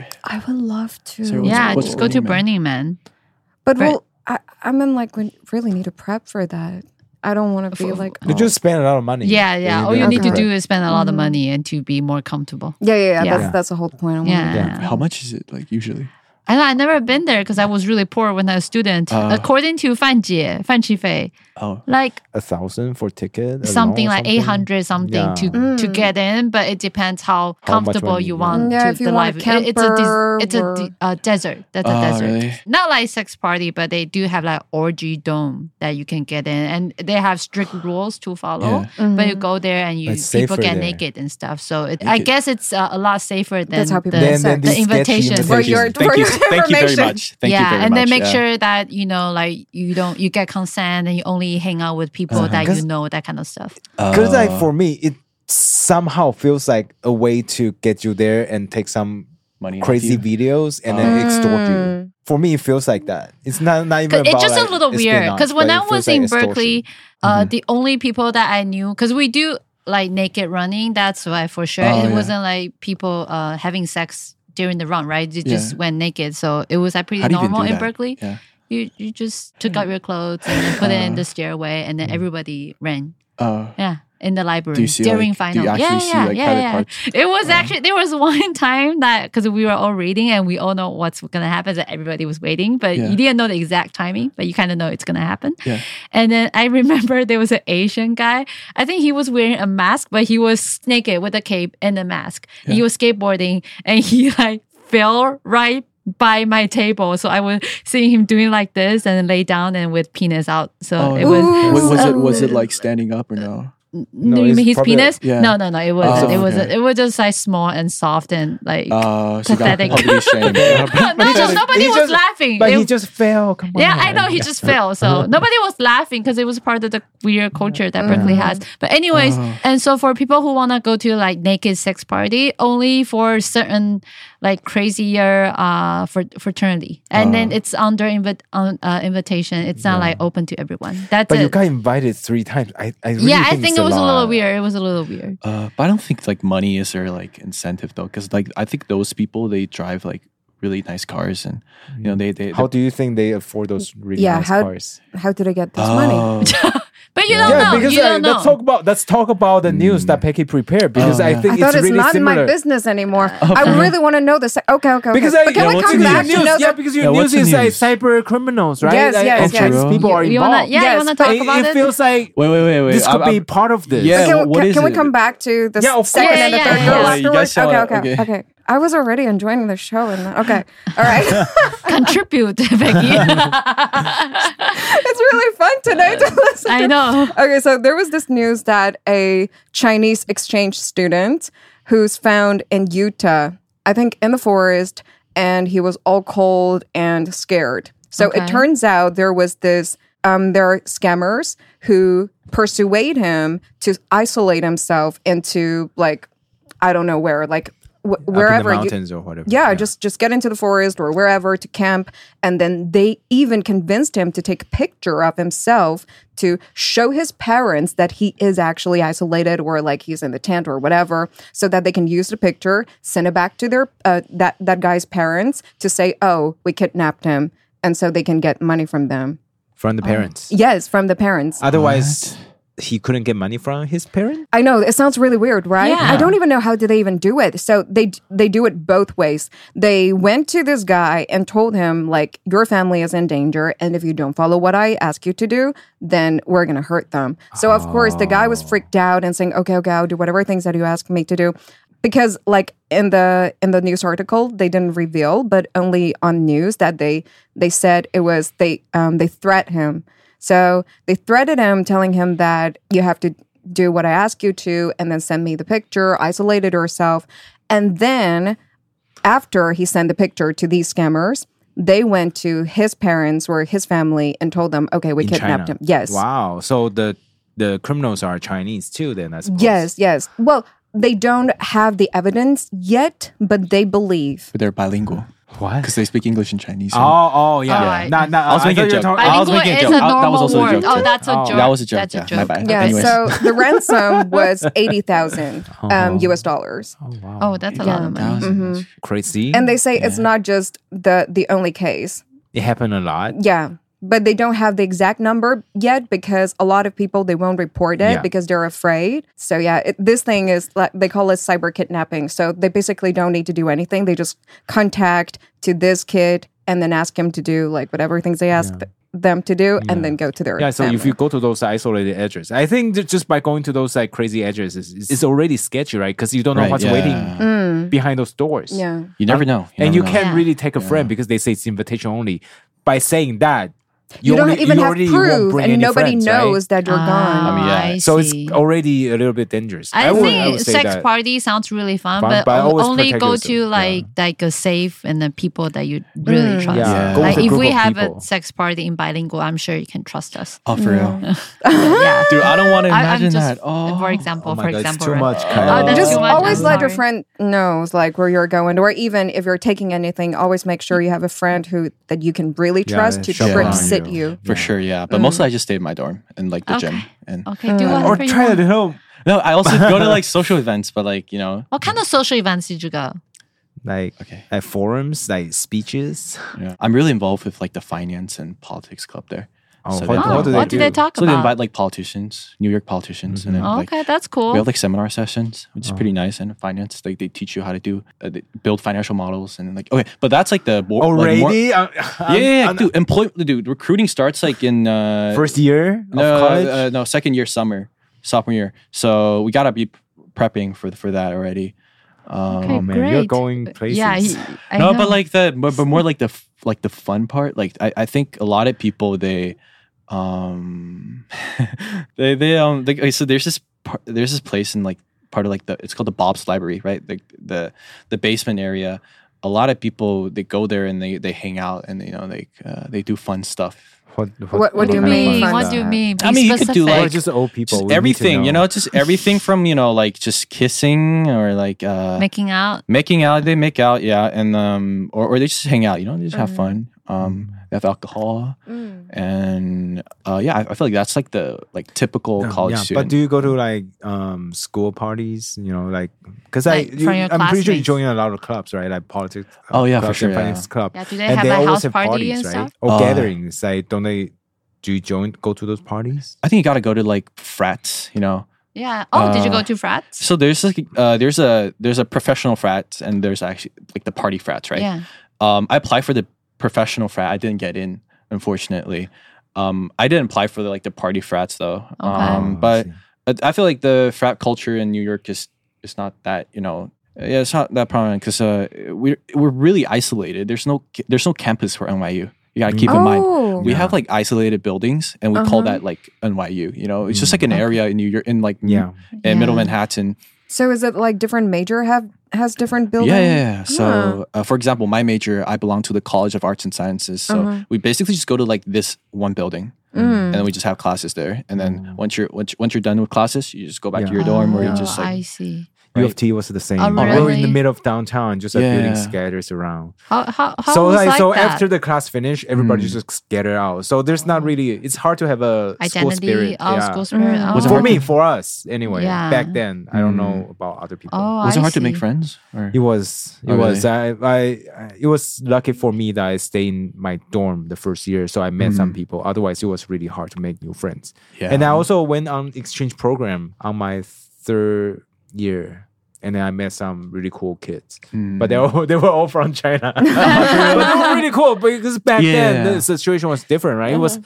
I would love to.
So what's-
Yeah,
what's
just go to
Burning
Burning Man.
But
Right.
well, I mean, like, we really need to prep for that. I don't want to be like,
You just spend a lot of money.
Yeah. All you
don't
need to
have
do is spend a lot of money and to be more comfortable.
yeah.
Yeah.
That's the whole point. I want
Yeah.
How much is it like usually?
I know, I've never been there because I was really poor when I was a student. According to Fan Qifei,
Oh,
like
1,000 for ticket.
something
alone,
like 800 something
Yeah.
to get in, but it depends how comfortable
money
you
you
want
Yeah,
to
if you
the
want
life.
a
It's a
camper
desert. That's a
Oh,
desert.
really?
Not like sex party, but they do have like orgy dome that you can get in, and they have strict rules to follow. But you go there and
It's
people
safer
get
there.
naked and stuff. So I guess it's a lot safer than
That's how people
the,
get sex.
Then
the
these sketchy
invitation.
For your
thank you very
information.
much. Thank you very
and
much.
they make
Yeah.
sure that like you get consent and you only hang out with people that you
'Cause-
know, that kind of stuff.
Because like for me, it somehow feels like a way to get you there and take some
Money off
crazy
you.
videos and then extort you. For me, it feels like that. It's not even about
It's just
like,
a little weird
espionage,
because when
but
I
it feels
was
like
in
extortion.
Berkeley, the only people that I knew, because we do like naked running, that's why for sure.
Oh,
It
yeah.
wasn't like people having sex during the run, right? You just
Yeah.
went naked. So it was like pretty
How do you even
normal
do
in
that?
Berkeley.
Yeah.
You just took out your clothes and then put it in the stairway and then everybody ran. Yeah. In the library
Do you see
during
like,
final.
do you actually see like private parts?
It was actually there was one time that because we were all reading and we all know what's gonna happen, so everybody was waiting, but
Yeah.
you didn't know the exact timing, but you kind of know it's gonna happen.
Yeah.
And then I remember there was an Asian guy. I think he was wearing a mask, but he was naked with a cape and a mask. And he was skateboarding and he like fell right by my table. So I was seeing him doing like this and then lay down and with penis out. So it was
Was it like standing up or no?
no, you
it's
mean his
probably-
penis?
yeah.
No, it wasn't.
Oh,
it was
okay.
it was just like small and soft and like
So you got
pathetic.
publicly shamed.
no, nobody
He
was
just-
laughing.
But
It-
he just fell. Come on.
yeah, I know he just fell. So nobody was laughing because it was part of the weird culture that Berkeley has. But anyways, and so for people who want to go to like naked sex party, only for certain like crazier fraternity, and then it's under invitation. It's not like open to everyone. That's
But
it.
you got invited 3 times. I really
yeah, I
think
think
it's
it was a little
lot.
weird. It was a little weird.
But I don't think like money is their like incentive though, because like I think those people they drive like really nice cars and you know they
How do you think they afford those really
Yeah,
nice
how-
cars?
How did I get this money?
Oh,
But you don't
Yeah,
know.
because
You don't know.
let's talk about the news that Peggy prepared because I think
I thought
it's
it's
really
not
similar.
my business anymore. I really want to know this. Okay.
Because
but can we
what's
come
the
back
news?
to know
yeah,
that?
because your
Yeah,
news
what's the
is like
news?
cyber criminals, right?
Yes,
Like,
yes,
and
yes.
Chinese people are
You wanna,
involved.
yeah, you
Yes,
want to
but
talk about
it
it?
feels like
wait.
this could be
I'm-
part of this.
Yeah.
Can,
what is
can we
it?
come back to the
Yeah, of
second
course.
and the
Yeah,
third
yeah,
girl
yeah.
You guys
afterwards?
wanna-
Okay.
okay.
I was already enjoying the show. And okay. All right.
Contribute, Becky.
It's really fun tonight to listen
I
to.
know.
Okay, so there was this news that a Chinese exchange student who's found in Utah, I think in the forest, and he was all cold and scared. So
Okay.
it turns out there was this, there are scammers who persuade him to isolate himself into like, I don't know where, like wherever
up in the
you,
mountains or whatever.
yeah, just get into the forest or wherever to camp. And then they even convinced him to take a picture of himself to show his parents that he is actually isolated or like he's in the tent or whatever, so that they can use the picture, send it back to their that guy's parents to say, oh, we kidnapped him. And so they can get money from them.
from the parents.
Yes, from the parents.
Otherwise, he couldn't get money from his parents.
I know it sounds really weird, right?
Yeah.
I don't even know how did they even do it. So they do it both ways. They went to this guy and told him like, your family is in danger, and if you don't follow what I ask you to do, then we're gonna hurt them. So of course the guy was freaked out and saying, okay, I'll do whatever things that you ask me to do. Because like in the news article, they didn't reveal, but only on news that they said it was they threat him. So they threatened him, telling him that you have to do what I ask you to, and then send me the picture, isolated yourself. And then after he sent the picture to these scammers, they went to his parents or his family and told them, okay, we
In
kidnapped
China.
him. Yes.
Wow. So the criminals are Chinese too, then, I suppose.
Yes. Well, they don't have the evidence yet, but they believe.
But they're bilingual
What?
because they speak English and Chinese.
Yeah.
I
Not,
I was making a joke.
Bilingual
was making a
is
joke.
a
That was
normal
also a
word.
joke,
Oh,
too.
that's a joke.
That was a joke.
That's a
Yeah,
joke.
my bad.
Yeah,
Anyways.
so the ransom was $80,000 US dollars.
Oh, wow.
Oh, that's a lot of money.
Thousands.
Crazy.
And they say it's not just the only case.
it happened a lot.
Yeah. But they don't have the exact number yet because a lot of people, they won't report it
Yeah.
because they're afraid. So yeah, this thing is like, they call it cyber kidnapping. So they basically don't need to do anything. They just contact to this kid and then ask him to do like whatever things they ask them to do and then go to their
Yeah, so
family.
if you go to those isolated edges, I think that just by going to those like crazy edges, it's already sketchy, right? Because you don't know
Right,
what's
yeah.
waiting behind those doors.
Yeah.
You never know.
And you
never know.
can't
Yeah.
really take a friend because they say it's invitation only. By saying that,
You don't even have
already won't
proof
bring
and
any
nobody
friends,
knows
right?
that you're gone.
mean, yeah.
I
So it's
see.
already a little bit dangerous.
I
would
think
say
sex
that.
party sounds really fun,
Fun,
but,
but always
only
protect
go
yourself,
to like a safe and the people that you really trust.
Yeah,
go
Like
with a
if
group
we
of
have
people.
a sex party in bilingual, I'm sure you can trust us.
Oh, for real.
Yeah.
Dude, I don't want to
I'm
imagine
just,
that. Oh,
for example,
Oh my God, it's too
right?
much,
Oh,
Kyle.
that's
Just
too much.
always
I'm
let your
sorry.
friend knows like where you're going, or even if you're taking anything, always make sure you have a friend who that you can really
Yeah,
trust to
shove
trip
around
sit
you.
you.
for sure, yeah. But mostly I just stay in my dorm and like the
Okay.
gym. And
Okay, do one
Or
for you.
try it at home.
no, I also go to like social events, but like, you know,
What kind of social events did you go?
Like
Okay.
at forums, like speeches.
yeah. I'm really involved with like the finance and politics club there.
Oh,
So
what,
they-
what do they
what
do?
do they talk
So they
about?
invite like politicians, New York politicians, and then
Oh,
like
okay, that's cool.
we have like seminar sessions, which is pretty nice. And finance, like they teach you how to do they build financial models, and then like okay, but that's like the more, like, more-
Already?
yeah, dude, recruiting starts like in
First year of college?
no, second year sophomore year. So we gotta be prepping for that already.
Okay,
Oh man, you're
great.
going places.
Yeah, I
No,
know.
but like but more like the fun part. Like I think a lot of people they okay, so there's this place in like part of like it's called the Bob's Library, right? The basement area. A lot of people they go there and they hang out and you know like they do fun stuff.
What do you
kind of
mean?
fun
What
stuff?
do you mean?
I
Be
mean, you could do,
specific.
Or
like,
just old people.
Just
We need to
everything, you know, just everything from, you know, like just kissing or like
making out.
making out, they make out, yeah, and or they just hang out, you know, they just have fun. They have alcohol, and yeah, I feel like that's like the like typical college
yeah,
student.
but do you go to like school parties? You know, like because
Like, from your
I'm pretty sure you
classmates?
join a lot of clubs, right? Like politics.
Oh, yeah, for
clubs
sure,
and
yeah.
finance club.
Yeah, do they
and
have
they
a
always
house
have
party
parties,
and
right?
stuff?
Or
Oh.
gatherings. Like, don't they? Do you go to those parties?
I think you got to go to like frats, you know.
Yeah. Oh, did you go to frats?
So there's like there's a professional frat and there's actually like the party frats, right?
Yeah.
I applied for the professional frat. I didn't get in, unfortunately. I didn't apply for the party frats though.
Okay.
But I feel like the frat culture in New York is not that, you know. Yeah, it's not that prominent because we're really isolated. There's no campus for NYU. You gotta keep in mind.
Oh.
We have like isolated buildings, and we call that like NYU. You know, it's just like an area in New York, in like
Yeah.
in Middle
Yeah.
Manhattan.
So is it like different major has different buildings?
Yeah. So, for example, my major, I belong to the College of Arts and Sciences. So we basically just go to like this one building, and then we just have classes there. And then once you're done with classes, you just go back to your dorm, or you
Oh,
just like
I see.
U
right?
of T was the same.
Oh,
We were in the
really?
middle of downtown, just like
Yeah.
building scatters around.
How
So
was
like,
like
so
that?
after the class finished, everybody just scattered out. So there's not really. It's hard to have a school
identity,
spirit.
school spirit.
Mm.
Was it
oh.
For me, for us, anyway.
Yeah.
Back then, I don't know about other people.
Oh,
Was it
I
hard to make
see.
friends? Or?
It was. It
Oh,
was.
really?
It was lucky for me that I stayed in my dorm the first year, so I met some people. Otherwise, it was really hard to make new friends.
Yeah.
And I also went on exchange program on my third year. And then I met some really cool kids, but they were all from China. But they were really cool because back then
Yeah.
the situation was different, right? It was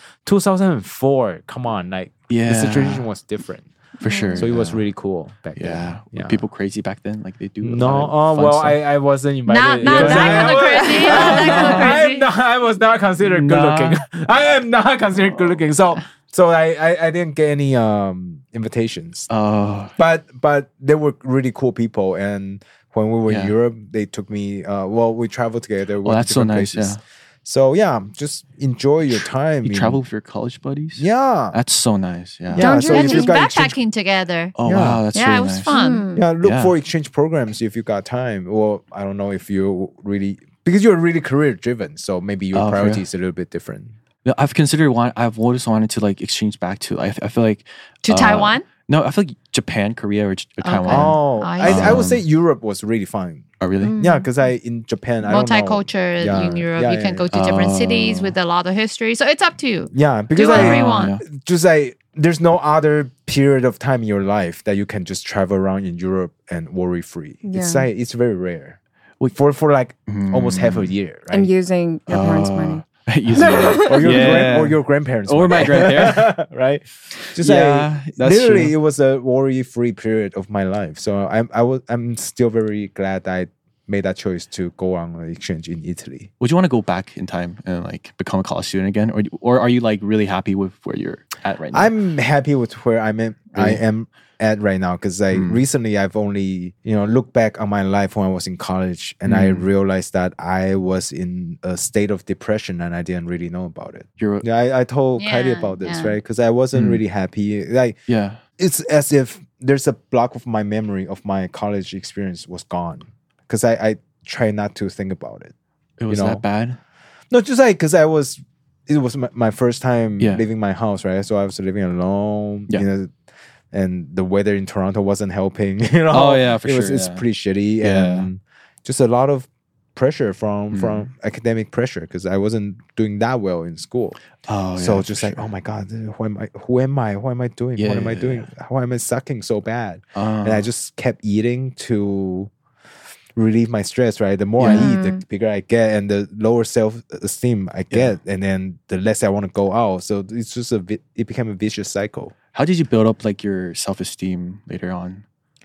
2004. Come on, like
Yeah.
the situation was different.
For sure.
So it was really cool back
Yeah.
then.
Were people crazy back then? Like they do. a
No,
lot of fun
well,
stuff?
I wasn't invited.
Not
because
that kind of crazy. Not that kind of crazy.
I was not considered good
Nah.
looking. I am not considered good looking. So I didn't get any invitations.
Oh,
But they were really cool people, and when we were in
Yeah.
Europe, they took me. We traveled together.
oh,
went to
that's so
different
nice.
places.
Yeah.
So yeah, just enjoy your time.
You travel with your college buddies?
Yeah.
That's so nice. Yeah.
Yeah,
Don't
so
you
if
And
you
just
got exchange,
backpacking together.
Oh
Yeah.
wow, that's
Yeah,
really
it was
nice.
fun.
yeah, look
Yeah.
for exchange programs if you got time. Or I don't know if you really because you're really career driven, so maybe your
Oh, for
priority
real?
is a little bit different.
Yeah, I've considered I've always wanted to like exchange back to. I feel like
To Taiwan?
No, I feel like Japan, Korea, or Taiwan.
Oh,
I
I would
see.
say Europe was really fun.
Oh really?
Yeah, because in Japan, I don't know.
Multicultural
Yeah.
in Europe.
Yeah,
You can
yeah,
go to different
Oh.
cities with a lot of history. So it's up to you.
Yeah, because
Do whatever you
I
want.
just like there's no other period of time in your life that you can just travel around in Europe and worry free. It's
Yeah.
like it's very rare.
Wait.
For like almost half a year, right?
And using your parents' money.
Using it.
or your
Yeah.
or your grandparents,
Or
money.
my grandparents.
right? Just
Yeah,
like
that's
literally,
true.
it was a worry-free period of my life. So I'm still very glad I made that choice to go on an exchange in Italy.
Would you want to go back in time and like become a college student again, or are you like really happy with where you're at right now?
I'm happy with where I am at right now because recently I've only looked back on my life when I was in college and I realized that I was in a state of depression and I didn't really know about it.
You're
Yeah, I told Kylie
Yeah,
about this,
yeah.
right? Because I wasn't really happy. Like
yeah.
it's as if there's a block of my memory of my college experience was gone because I try not to think about it.
It was
know.
that bad.
No, just like because it was my first time
Yeah.
leaving my house, right? So I was living alone,
Yeah.
and the weather in Toronto wasn't helping.
Oh, yeah, for
It's
sure,
It's
yeah.
pretty shitty,
Yeah.
and just a lot of pressure from academic pressure because I wasn't doing that well in school.
Oh,
So
yeah,
just
for
like,
sure.
oh my god, who am I? What am I doing?
Yeah,
what am I
yeah,
doing? Why am I sucking so bad?
Uh,
And I just kept eating to relieve my stress, right? The more I eat, the bigger I get and the lower self-esteem I get, and then the less I want to go out. So it's just it became a vicious cycle.
how did you build up like your self-esteem later on?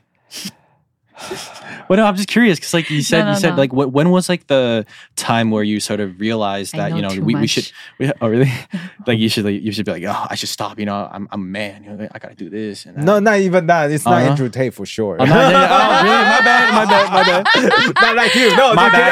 Well, no, I'm just curious because, like you said,
No.
like when was like the time where you sort of realized
I
that
know too
we
much.
should? Oh, really? Like you should be like, oh, I should stop. I'm a man. I gotta do this. And that.
No, not even that. It's not
Uh-huh.
Andrew Tate for sure.
Oh, no, oh, really? My bad.
Not like you. No,
My
just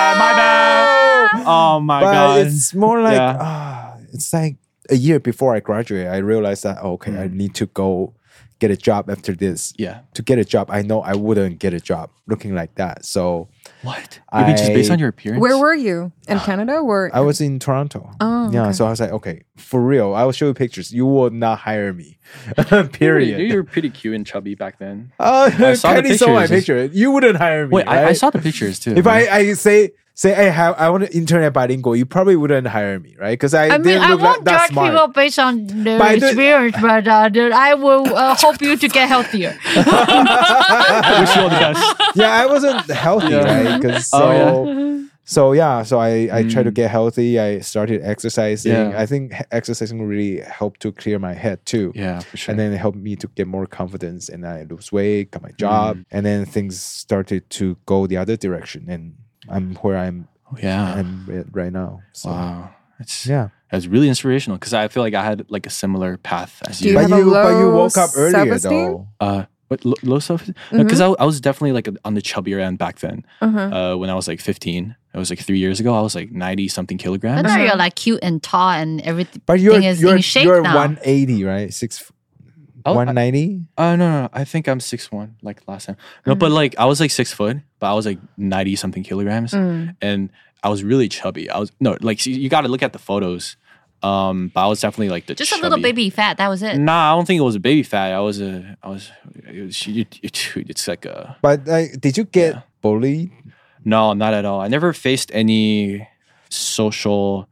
bad.
kidding.
Oh my
But
god.
it's more like
Yeah.
it's like a year before I graduated, I realized that I need to go get a job after this.
Yeah.
To get a job, I know I wouldn't get a job looking like that. So
What? Maybe just based on your appearance.
Where were you? In Canada or?
I was in Toronto.
Oh,
yeah.
okay.
So I was like, okay, for real, I will show you pictures. You will not hire me. Period.
You were pretty cute and chubby back then.
I
saw the
Kylie saw my
pictures.
picture. You wouldn't hire me.
Wait, I
right?
saw the pictures too.
If I say I want to internet bilingual, you probably wouldn't hire me, right? Because I
I mean,
didn't
I
look
won't
that
judge
smart.
people based on their
But I do-
experience, but I will hope you to get healthier.
wish you all the best.
Yeah, I wasn't healthy, right? Because so I tried to get healthy. I started exercising.
Yeah.
I think exercising really helped to clear my head too.
Yeah, for sure.
And then it helped me to get more confidence, and I lose weight, got my job, and then things started to go the other direction, and I'm where I'm
yeah.
right now. So
Wow. It's
yeah.
It's really inspirational because I feel like I had like a similar path as
Do
you.
you
But
have a
you
low
woke up earlier
self-esteem?
though.
But low self, because I was definitely like on the chubbier end back then.
Uh-huh.
When I was like 15, it was like 3 years ago. I was like 90 something
I
kilograms.
know you're like cute and tall and everything
But you're
is in shape
you're
now.
180, right? 190?
No. I think I'm 6'1", like last time. No, but like I was like 6 foot, but I was like 90 something kilograms, and I was really chubby. You got to look at the photos. But I was definitely like
just a little baby fat. That was it.
Nah, I don't think it was a baby fat. It's like a.
But did you get bullied?
No, not at all. I never faced any social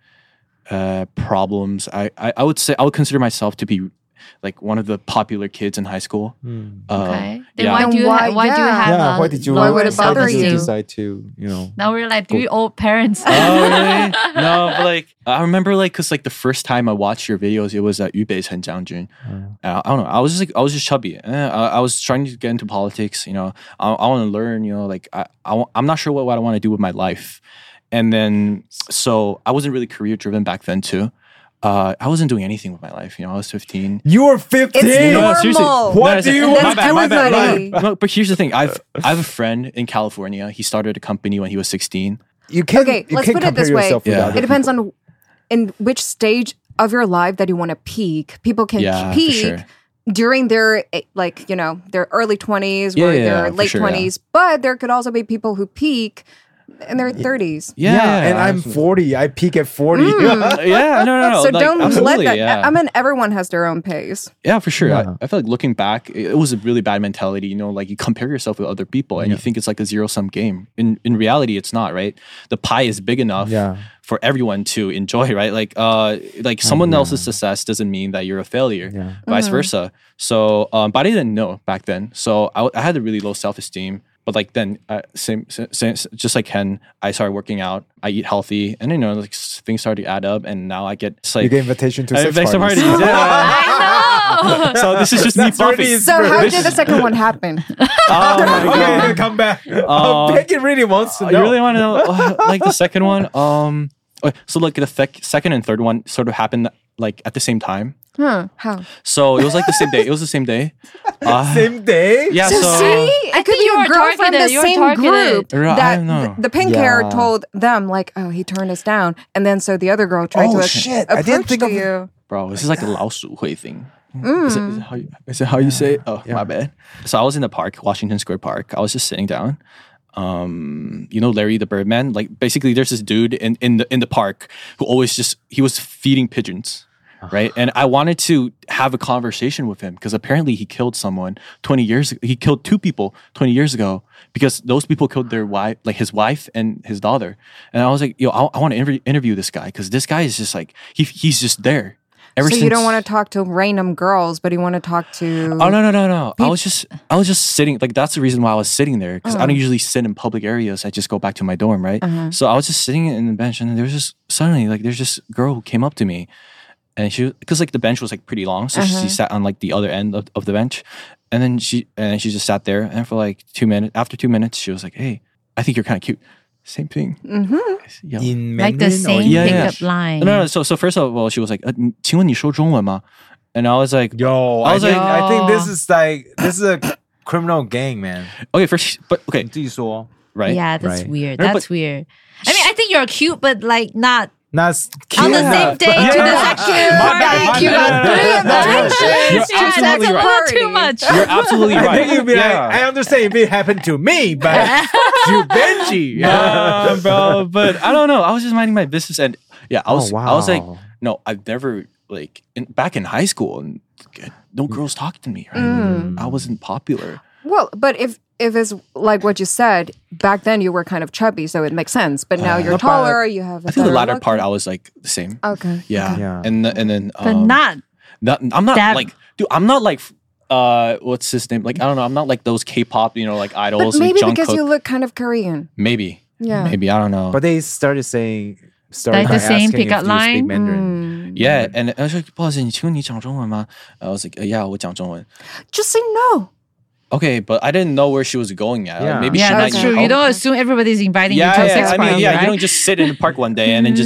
problems. I would say I would consider myself to be like one of the popular kids in high school.
Okay. Then why do you have
why
lower
how did you
self-esteem?
decide to,
Now we're like three old parents.
Oh, really? No, but like I remember like because like the first time I watched your videos, it was at Yubei's Chen Jiangjun. I don't know. I was just chubby. I was trying to get into politics. I want to learn. Like I'm not sure what I want to do with my life. And then so I wasn't really career driven back then too. I wasn't doing anything with my life. I was 15.
You were 15.
It's normal.
Seriously.
What do you want to do with your
everybody.
life?
No, but here's the thing. I have a friend in California. He started a company when he was 16.
You can't.
Okay,
you
let's
can't
put it this
compare
way.
yourself with
Yeah.
other
It depends
people.
on in which stage of your life that you want to peak. People can
Yeah, for
peak
sure.
during their their early 20s or their
for
late
sure,
20s, but there could also be people who peak in their 30s.
Yeah, and I'm 40. I peak at 40.
Yeah, no.
So
like,
don't let
absolutely,
that.
Yeah.
I mean, everyone has their own pace.
Yeah, for sure.
Yeah.
I feel like looking back, it was a really bad mentality. Like you compare yourself with other people and you think it's like a zero-sum game. In reality, it's not, right? The pie is big enough for everyone to enjoy, right? Like someone else's success doesn't mean that you're a failure, vice versa. So, but I didn't know back then. So I had a really low self-esteem. But like then, same, just like Ken, I started working out. I eat healthy, and like things started to add up. And now I get
You get invitation to sex
sex
parties.
parties. Yeah.
I know.
So this is just me
That's already
buffing.
his
So how did the second one happen?
Oh my god!
Okay, come back. Peggy really wants to know.
You really want to know? Like the second one? Okay, so like the second and third one sort of happened like at the same time.
How?
So it was like the same day. It was the same day.
Same day?
Yeah.
So
So,
see, it could
think you
be
were
a girl from
targeted.
the
You were
same
targeted.
group
I
that
don't know.
the pink hair
Yeah.
told them like, oh, he turned us down, and then so the other girl tried
Oh,
to
shit. I didn't
approach
think
to
of it.
you.
bro, this is like a 老鼠会 thing. Is it how you say it? Oh, my bad. So I was in the park, Washington Square Park. I was just sitting down. Larry the Birdman. Like basically, there's this dude in the park who always he was feeding pigeons. Right. And I wanted to have a conversation with him because apparently he killed someone 20 years ago. He killed 2 people 20 years ago because those people killed their wife, like his wife and his daughter. And I was like, I want to interview this guy because this guy is just like, he's just there.
So you don't want to talk to random girls, but you want to talk to.
Oh, no. I was just sitting. Like, that's the reason why I was sitting there because I don't usually sit in public areas. I just go back to my dorm, right? So I was just sitting in the bench and there was just suddenly, like, there's this girl who came up to me. And because like the bench was like pretty long, so she sat on like the other end of the bench, and then she just sat there, and for like 2 minutes. After 2 minutes, she was like, "Hey, I think you're kind of cute." Same thing. Yeah.
In
Like the
Mandarin or
same
in
pickup
English?
line.
No. So first of all, she was like, 请问你说中文吗? And I was like,
Yo,
I was like,
I think this is a criminal gang, man.
okay, first, but okay,
你自己说
right?
Yeah, that's
Right.
weird.
No,
That's weird. I mean, I think you're cute, but like not
Not
on the same day to the
Yeah.
section
My bad,
party.
my
You got
bad.
3
You're
invitations to
absolutely
sex
right.
party.
Too much.
You're absolutely
I
right.
think you'd be like, I understand if it happened to me, but to Benji.
Bro, but I don't know. I was just minding my business, and yeah, I was like,
wow.
no, I've never like back in high school, and no girls talked to me. Right? I wasn't popular.
Well, but if it's like what you said, back then you were kind of chubby, so it makes sense. But now you're taller, you have.
I think the latter part, I was like the same.
Okay.
Yeah,
Yeah.
and then
But not
I'm not
that-
like, dude, I'm not like. What's his name? Like, I don't know. I'm not like those K-pop, like
But
idols.
maybe
like
because
Jungkook.
you look kind of Korean.
Maybe.
Yeah.
Maybe. I don't know.
But they started
Like the
by
same
asking
pickup
if you speak
line?
Mandarin.
yeah, and I was like, 不好意思，你请问你讲中文吗? I was like, yeah, 我讲中文.
Just say no.
Okay, but I didn't know where she was going at. Like,
Yeah.
maybe
Yeah,
she
that's
might
true.
need
You
help.
don't assume everybody's inviting you to a
Yeah,
sex
I
party,
mean, yeah,
right?
you don't just sit in the park one day and then just,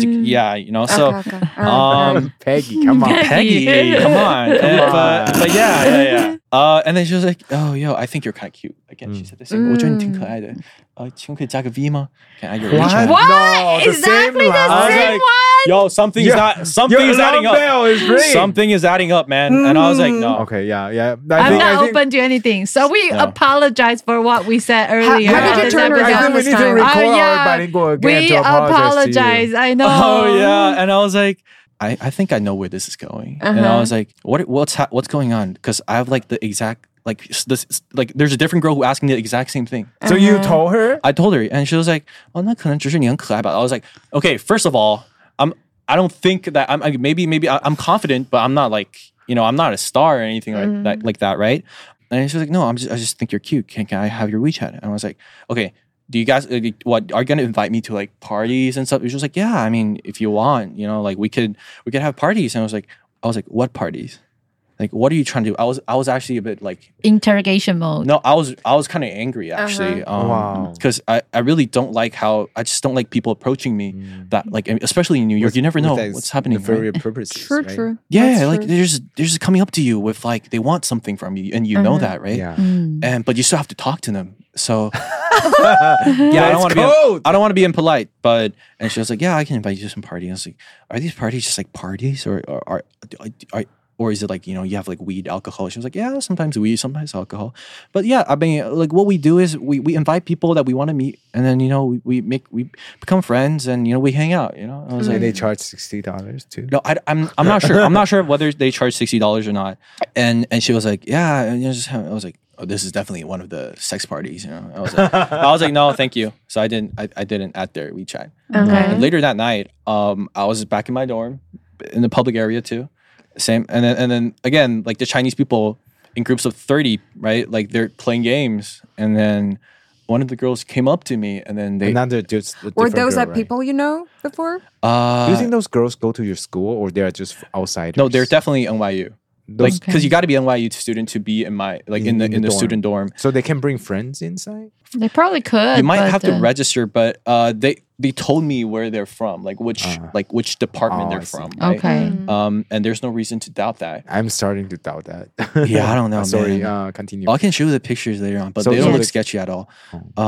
So,
Okay. All right.
Peggy, come on.
Peggy, come on. But yeah. And then she was like, oh, yo, I think you're kind of cute. Again, she said the same. 我觉得你挺可爱的。请问可以加个 V 吗? Can I get a
What?
WeChat?
What?
No, the
exactly
same
the
line.
same
Like,
one.
yo, something's adding up.
Bell is ringing.
Something is adding up, man. And I was like, no.
Okay, yeah.
I'm not open to anything. So we apologize for what we said earlier.
How did you turn her
I
down
think we
this
need to
time?
record
yeah.
our bilingual again
We
to apologize.
I know.
Oh yeah, and I was like, I think I know where this is going, and I was like, what's going on? Because I have like the exact there's a different girl who asked me the exact same thing.
So you told her?
I told her, and she was like, "Oh, 那可能只是你很可爱吧." I was like, "Okay, first of all, I don't think that maybe I'm confident, but I'm not like I'm not a star or anything like that, right?" And she was like, "No, I just think you're cute. Can I have your WeChat?" And I was like, "Okay." Do you guys what are you gonna invite me to like parties and stuff? She was like, yeah, I mean, if you want, like we could have parties. And I was like, what parties? Like, what are you trying to do? I was actually a bit like
interrogation mode.
No, I was kind of angry actually.
Wow.
Because I really don't like I just don't like people approaching me that like, especially in New York, you never know what's happening.
Nefarious
Right?
purposes.
True.
Yeah,
That's
like
true.
they're just coming up to you with like they want something from you, and you know that, right?
Yeah.
But you still have to talk to them. So yeah, I don't want to be impolite, and she was like, yeah, I can invite you to some party. I was like, are these parties just like parties, or is it like you have like weed, alcohol? She was like, yeah, sometimes weed, sometimes alcohol. But yeah, I mean, like what we do is we invite people that we want to meet, and then we become friends, and we hang out. I was like,
they charge $60 too.
no, I'm not sure. I'm not sure whether they charge $60 or not. And she was like, yeah. And I was like, oh, this is definitely one of the sex parties. I was like, no, thank you. So I didn't add their WeChat.
Okay.
And later that night, I was back in my dorm, in the public area too. Same, and then again, like the Chinese people in groups of 30, right? Like they're playing games, and then one of the girls came up to me, and then they
Another just a
Were
different
those
girl,
that
right?
people you know before?
Do you think those girls go to your school or they're just outsiders?
no, they're definitely NYU.
Those-
Because you got to be NYU student to be in my in the
dorm.
student dorm.
So they can bring friends inside?
They probably could.
You might
but,
have to register, but they told me where they're from, like which department
Oh,
they're
I see.
from. Right?
Okay.
And there's no reason to doubt that.
I'm starting to doubt that.
Yeah, I don't know,
Sorry,
man.
continue.
I can show you the pictures later on, but
So
they don't
you
look
like-
sketchy at all.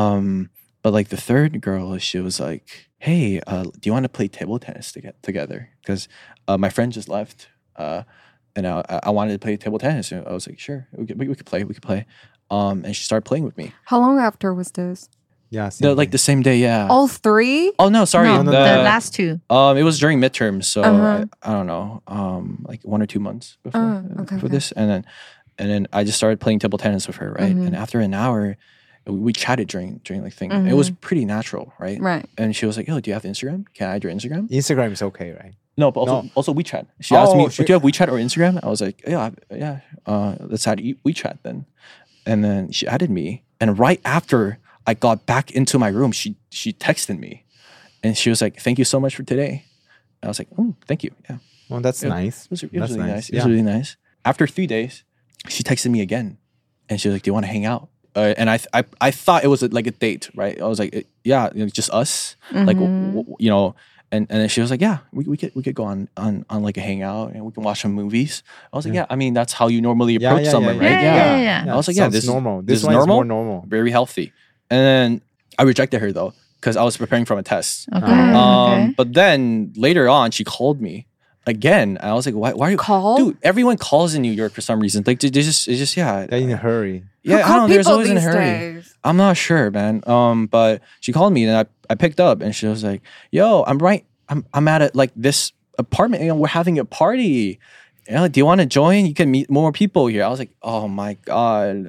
But like the third girl, she was like, "Hey, do you want to play table tennis together? Because my friend just left, and I wanted to play table tennis." And I was like, "Sure, we could play. We could play." And she started playing with me.
How long after was this?
Yeah,
The same day, yeah.
All three?
Oh no, sorry.
No,
no,
the
no.
last two.
It was during midterms, so
Uh-huh.
I don't know, like 1 or 2 months before
Okay.
this, and then I just started playing table tennis with her, right? And after an hour, we chatted during like thing. It was pretty natural, right?
Right.
And she was like, "Yo, do you have Instagram? Can I add your Instagram?"
Instagram is okay, right?
No, but also WeChat. She asked me,
she-
"Do you have WeChat or Instagram?" I was like, "Yeah. Let's add WeChat then." And then she added me, and right after I got back into my room, she texted me, and she was like, "Thank you so much for today." I was like, "Oh, thank you." Yeah,
Well, that's nice.
it was
That's
really nice. It
Yeah.
was really nice. After 3 days, she texted me again, and she was like, "Do you want to hang out?" And I thought it was like a date, right? I was like, "Yeah, just us." Like and then she was like, "Yeah, we could go on like a hangout and we can watch some movies." I was like, "Yeah, I mean that's how you normally approach someone, right?"
Yeah.
I was like, "Yeah,
sounds
this
normal.
This is
one is
normal,
more normal.
very healthy." And then I rejected her though because I was preparing for a test.
Okay. Okay.
But then later on, she called me again. I was like, "Why are you
Call?
Dude, everyone calls in New York for some reason. Like, it's just
They're in a hurry.
yeah. I
Who call
don't know. There's
people
always in a
these
hurry.
days?
I'm not sure, man. But she called me and I picked up and she was like, "Yo, I'm at like this apartment. We're having a party. Do you want to join? You can meet more people here." I was like, "Oh my god."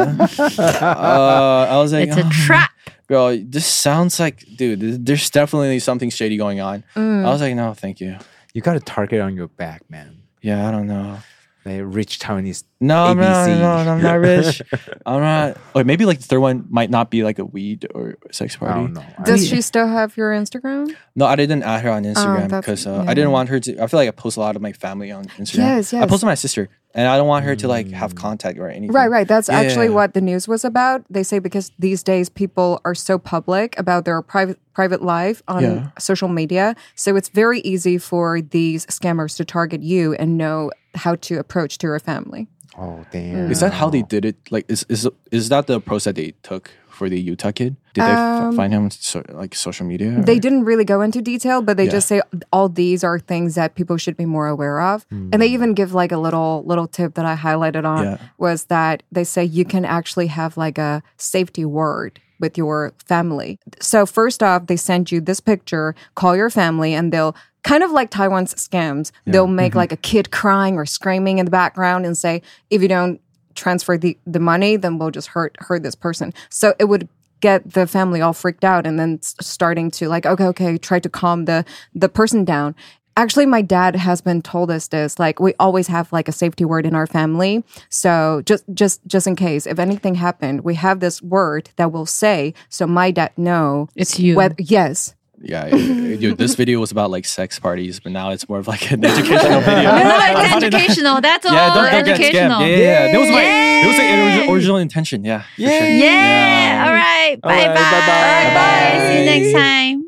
I was like,
It's a trap.
Bro, this sounds like, dude, there's definitely something shady going on. I was like, "No, thank you."
You got a target on your back, man.
Yeah, I don't know.
Like rich Taiwanese.
No, I'm
ABC.
I'm not rich. I'm not. Or maybe like the third one might not be like a weed or sex
I
party.
don't know.
Does she still have your Instagram?
No, I didn't add her on Instagram
that's-
because
yeah.
I didn't want her to. I feel like I post a lot of my family on Instagram.
Yes,
I
yes.
posted my sister, and I don't want her to like have contact or anything.
Right. That's actually
Yeah.
what the news was about. They say because these days people are so public about their private life on
Yeah.
social media, so it's very easy for these scammers to target you and know how to approach to your family.
Oh damn.
Is that how they did it? Like, is that the approach that they took for the Utah kid? Did they find him like social media?
They didn't really go into detail, but they just say all these are things that people should be more aware of. And they even give like a little tip that I highlighted on was that they say you can actually have like a safety word with your family. So first off, they send you this picture, call your family, and they'll kind of like Taiwan's scams. Yeah. They'll make like a kid crying or screaming in the background and say, if you don't transfer the money, then we'll just hurt this person. So it would get the family all freaked out and then starting to like, okay, try to calm the person down. Actually, my dad has been told us this, like we always have like a safety word in our family. So just in case, if anything happened, we have this word that we'll say, so my dad know.
It's you.
Yes.
Yeah, dude, this video was about like sex parties, but now it's more of like an educational video.
No, it's educational. That's all. Don't educational.
Yeah. That was my original intention. Yeah.
Yeah. All right. Bye.
Bye.
See you next time.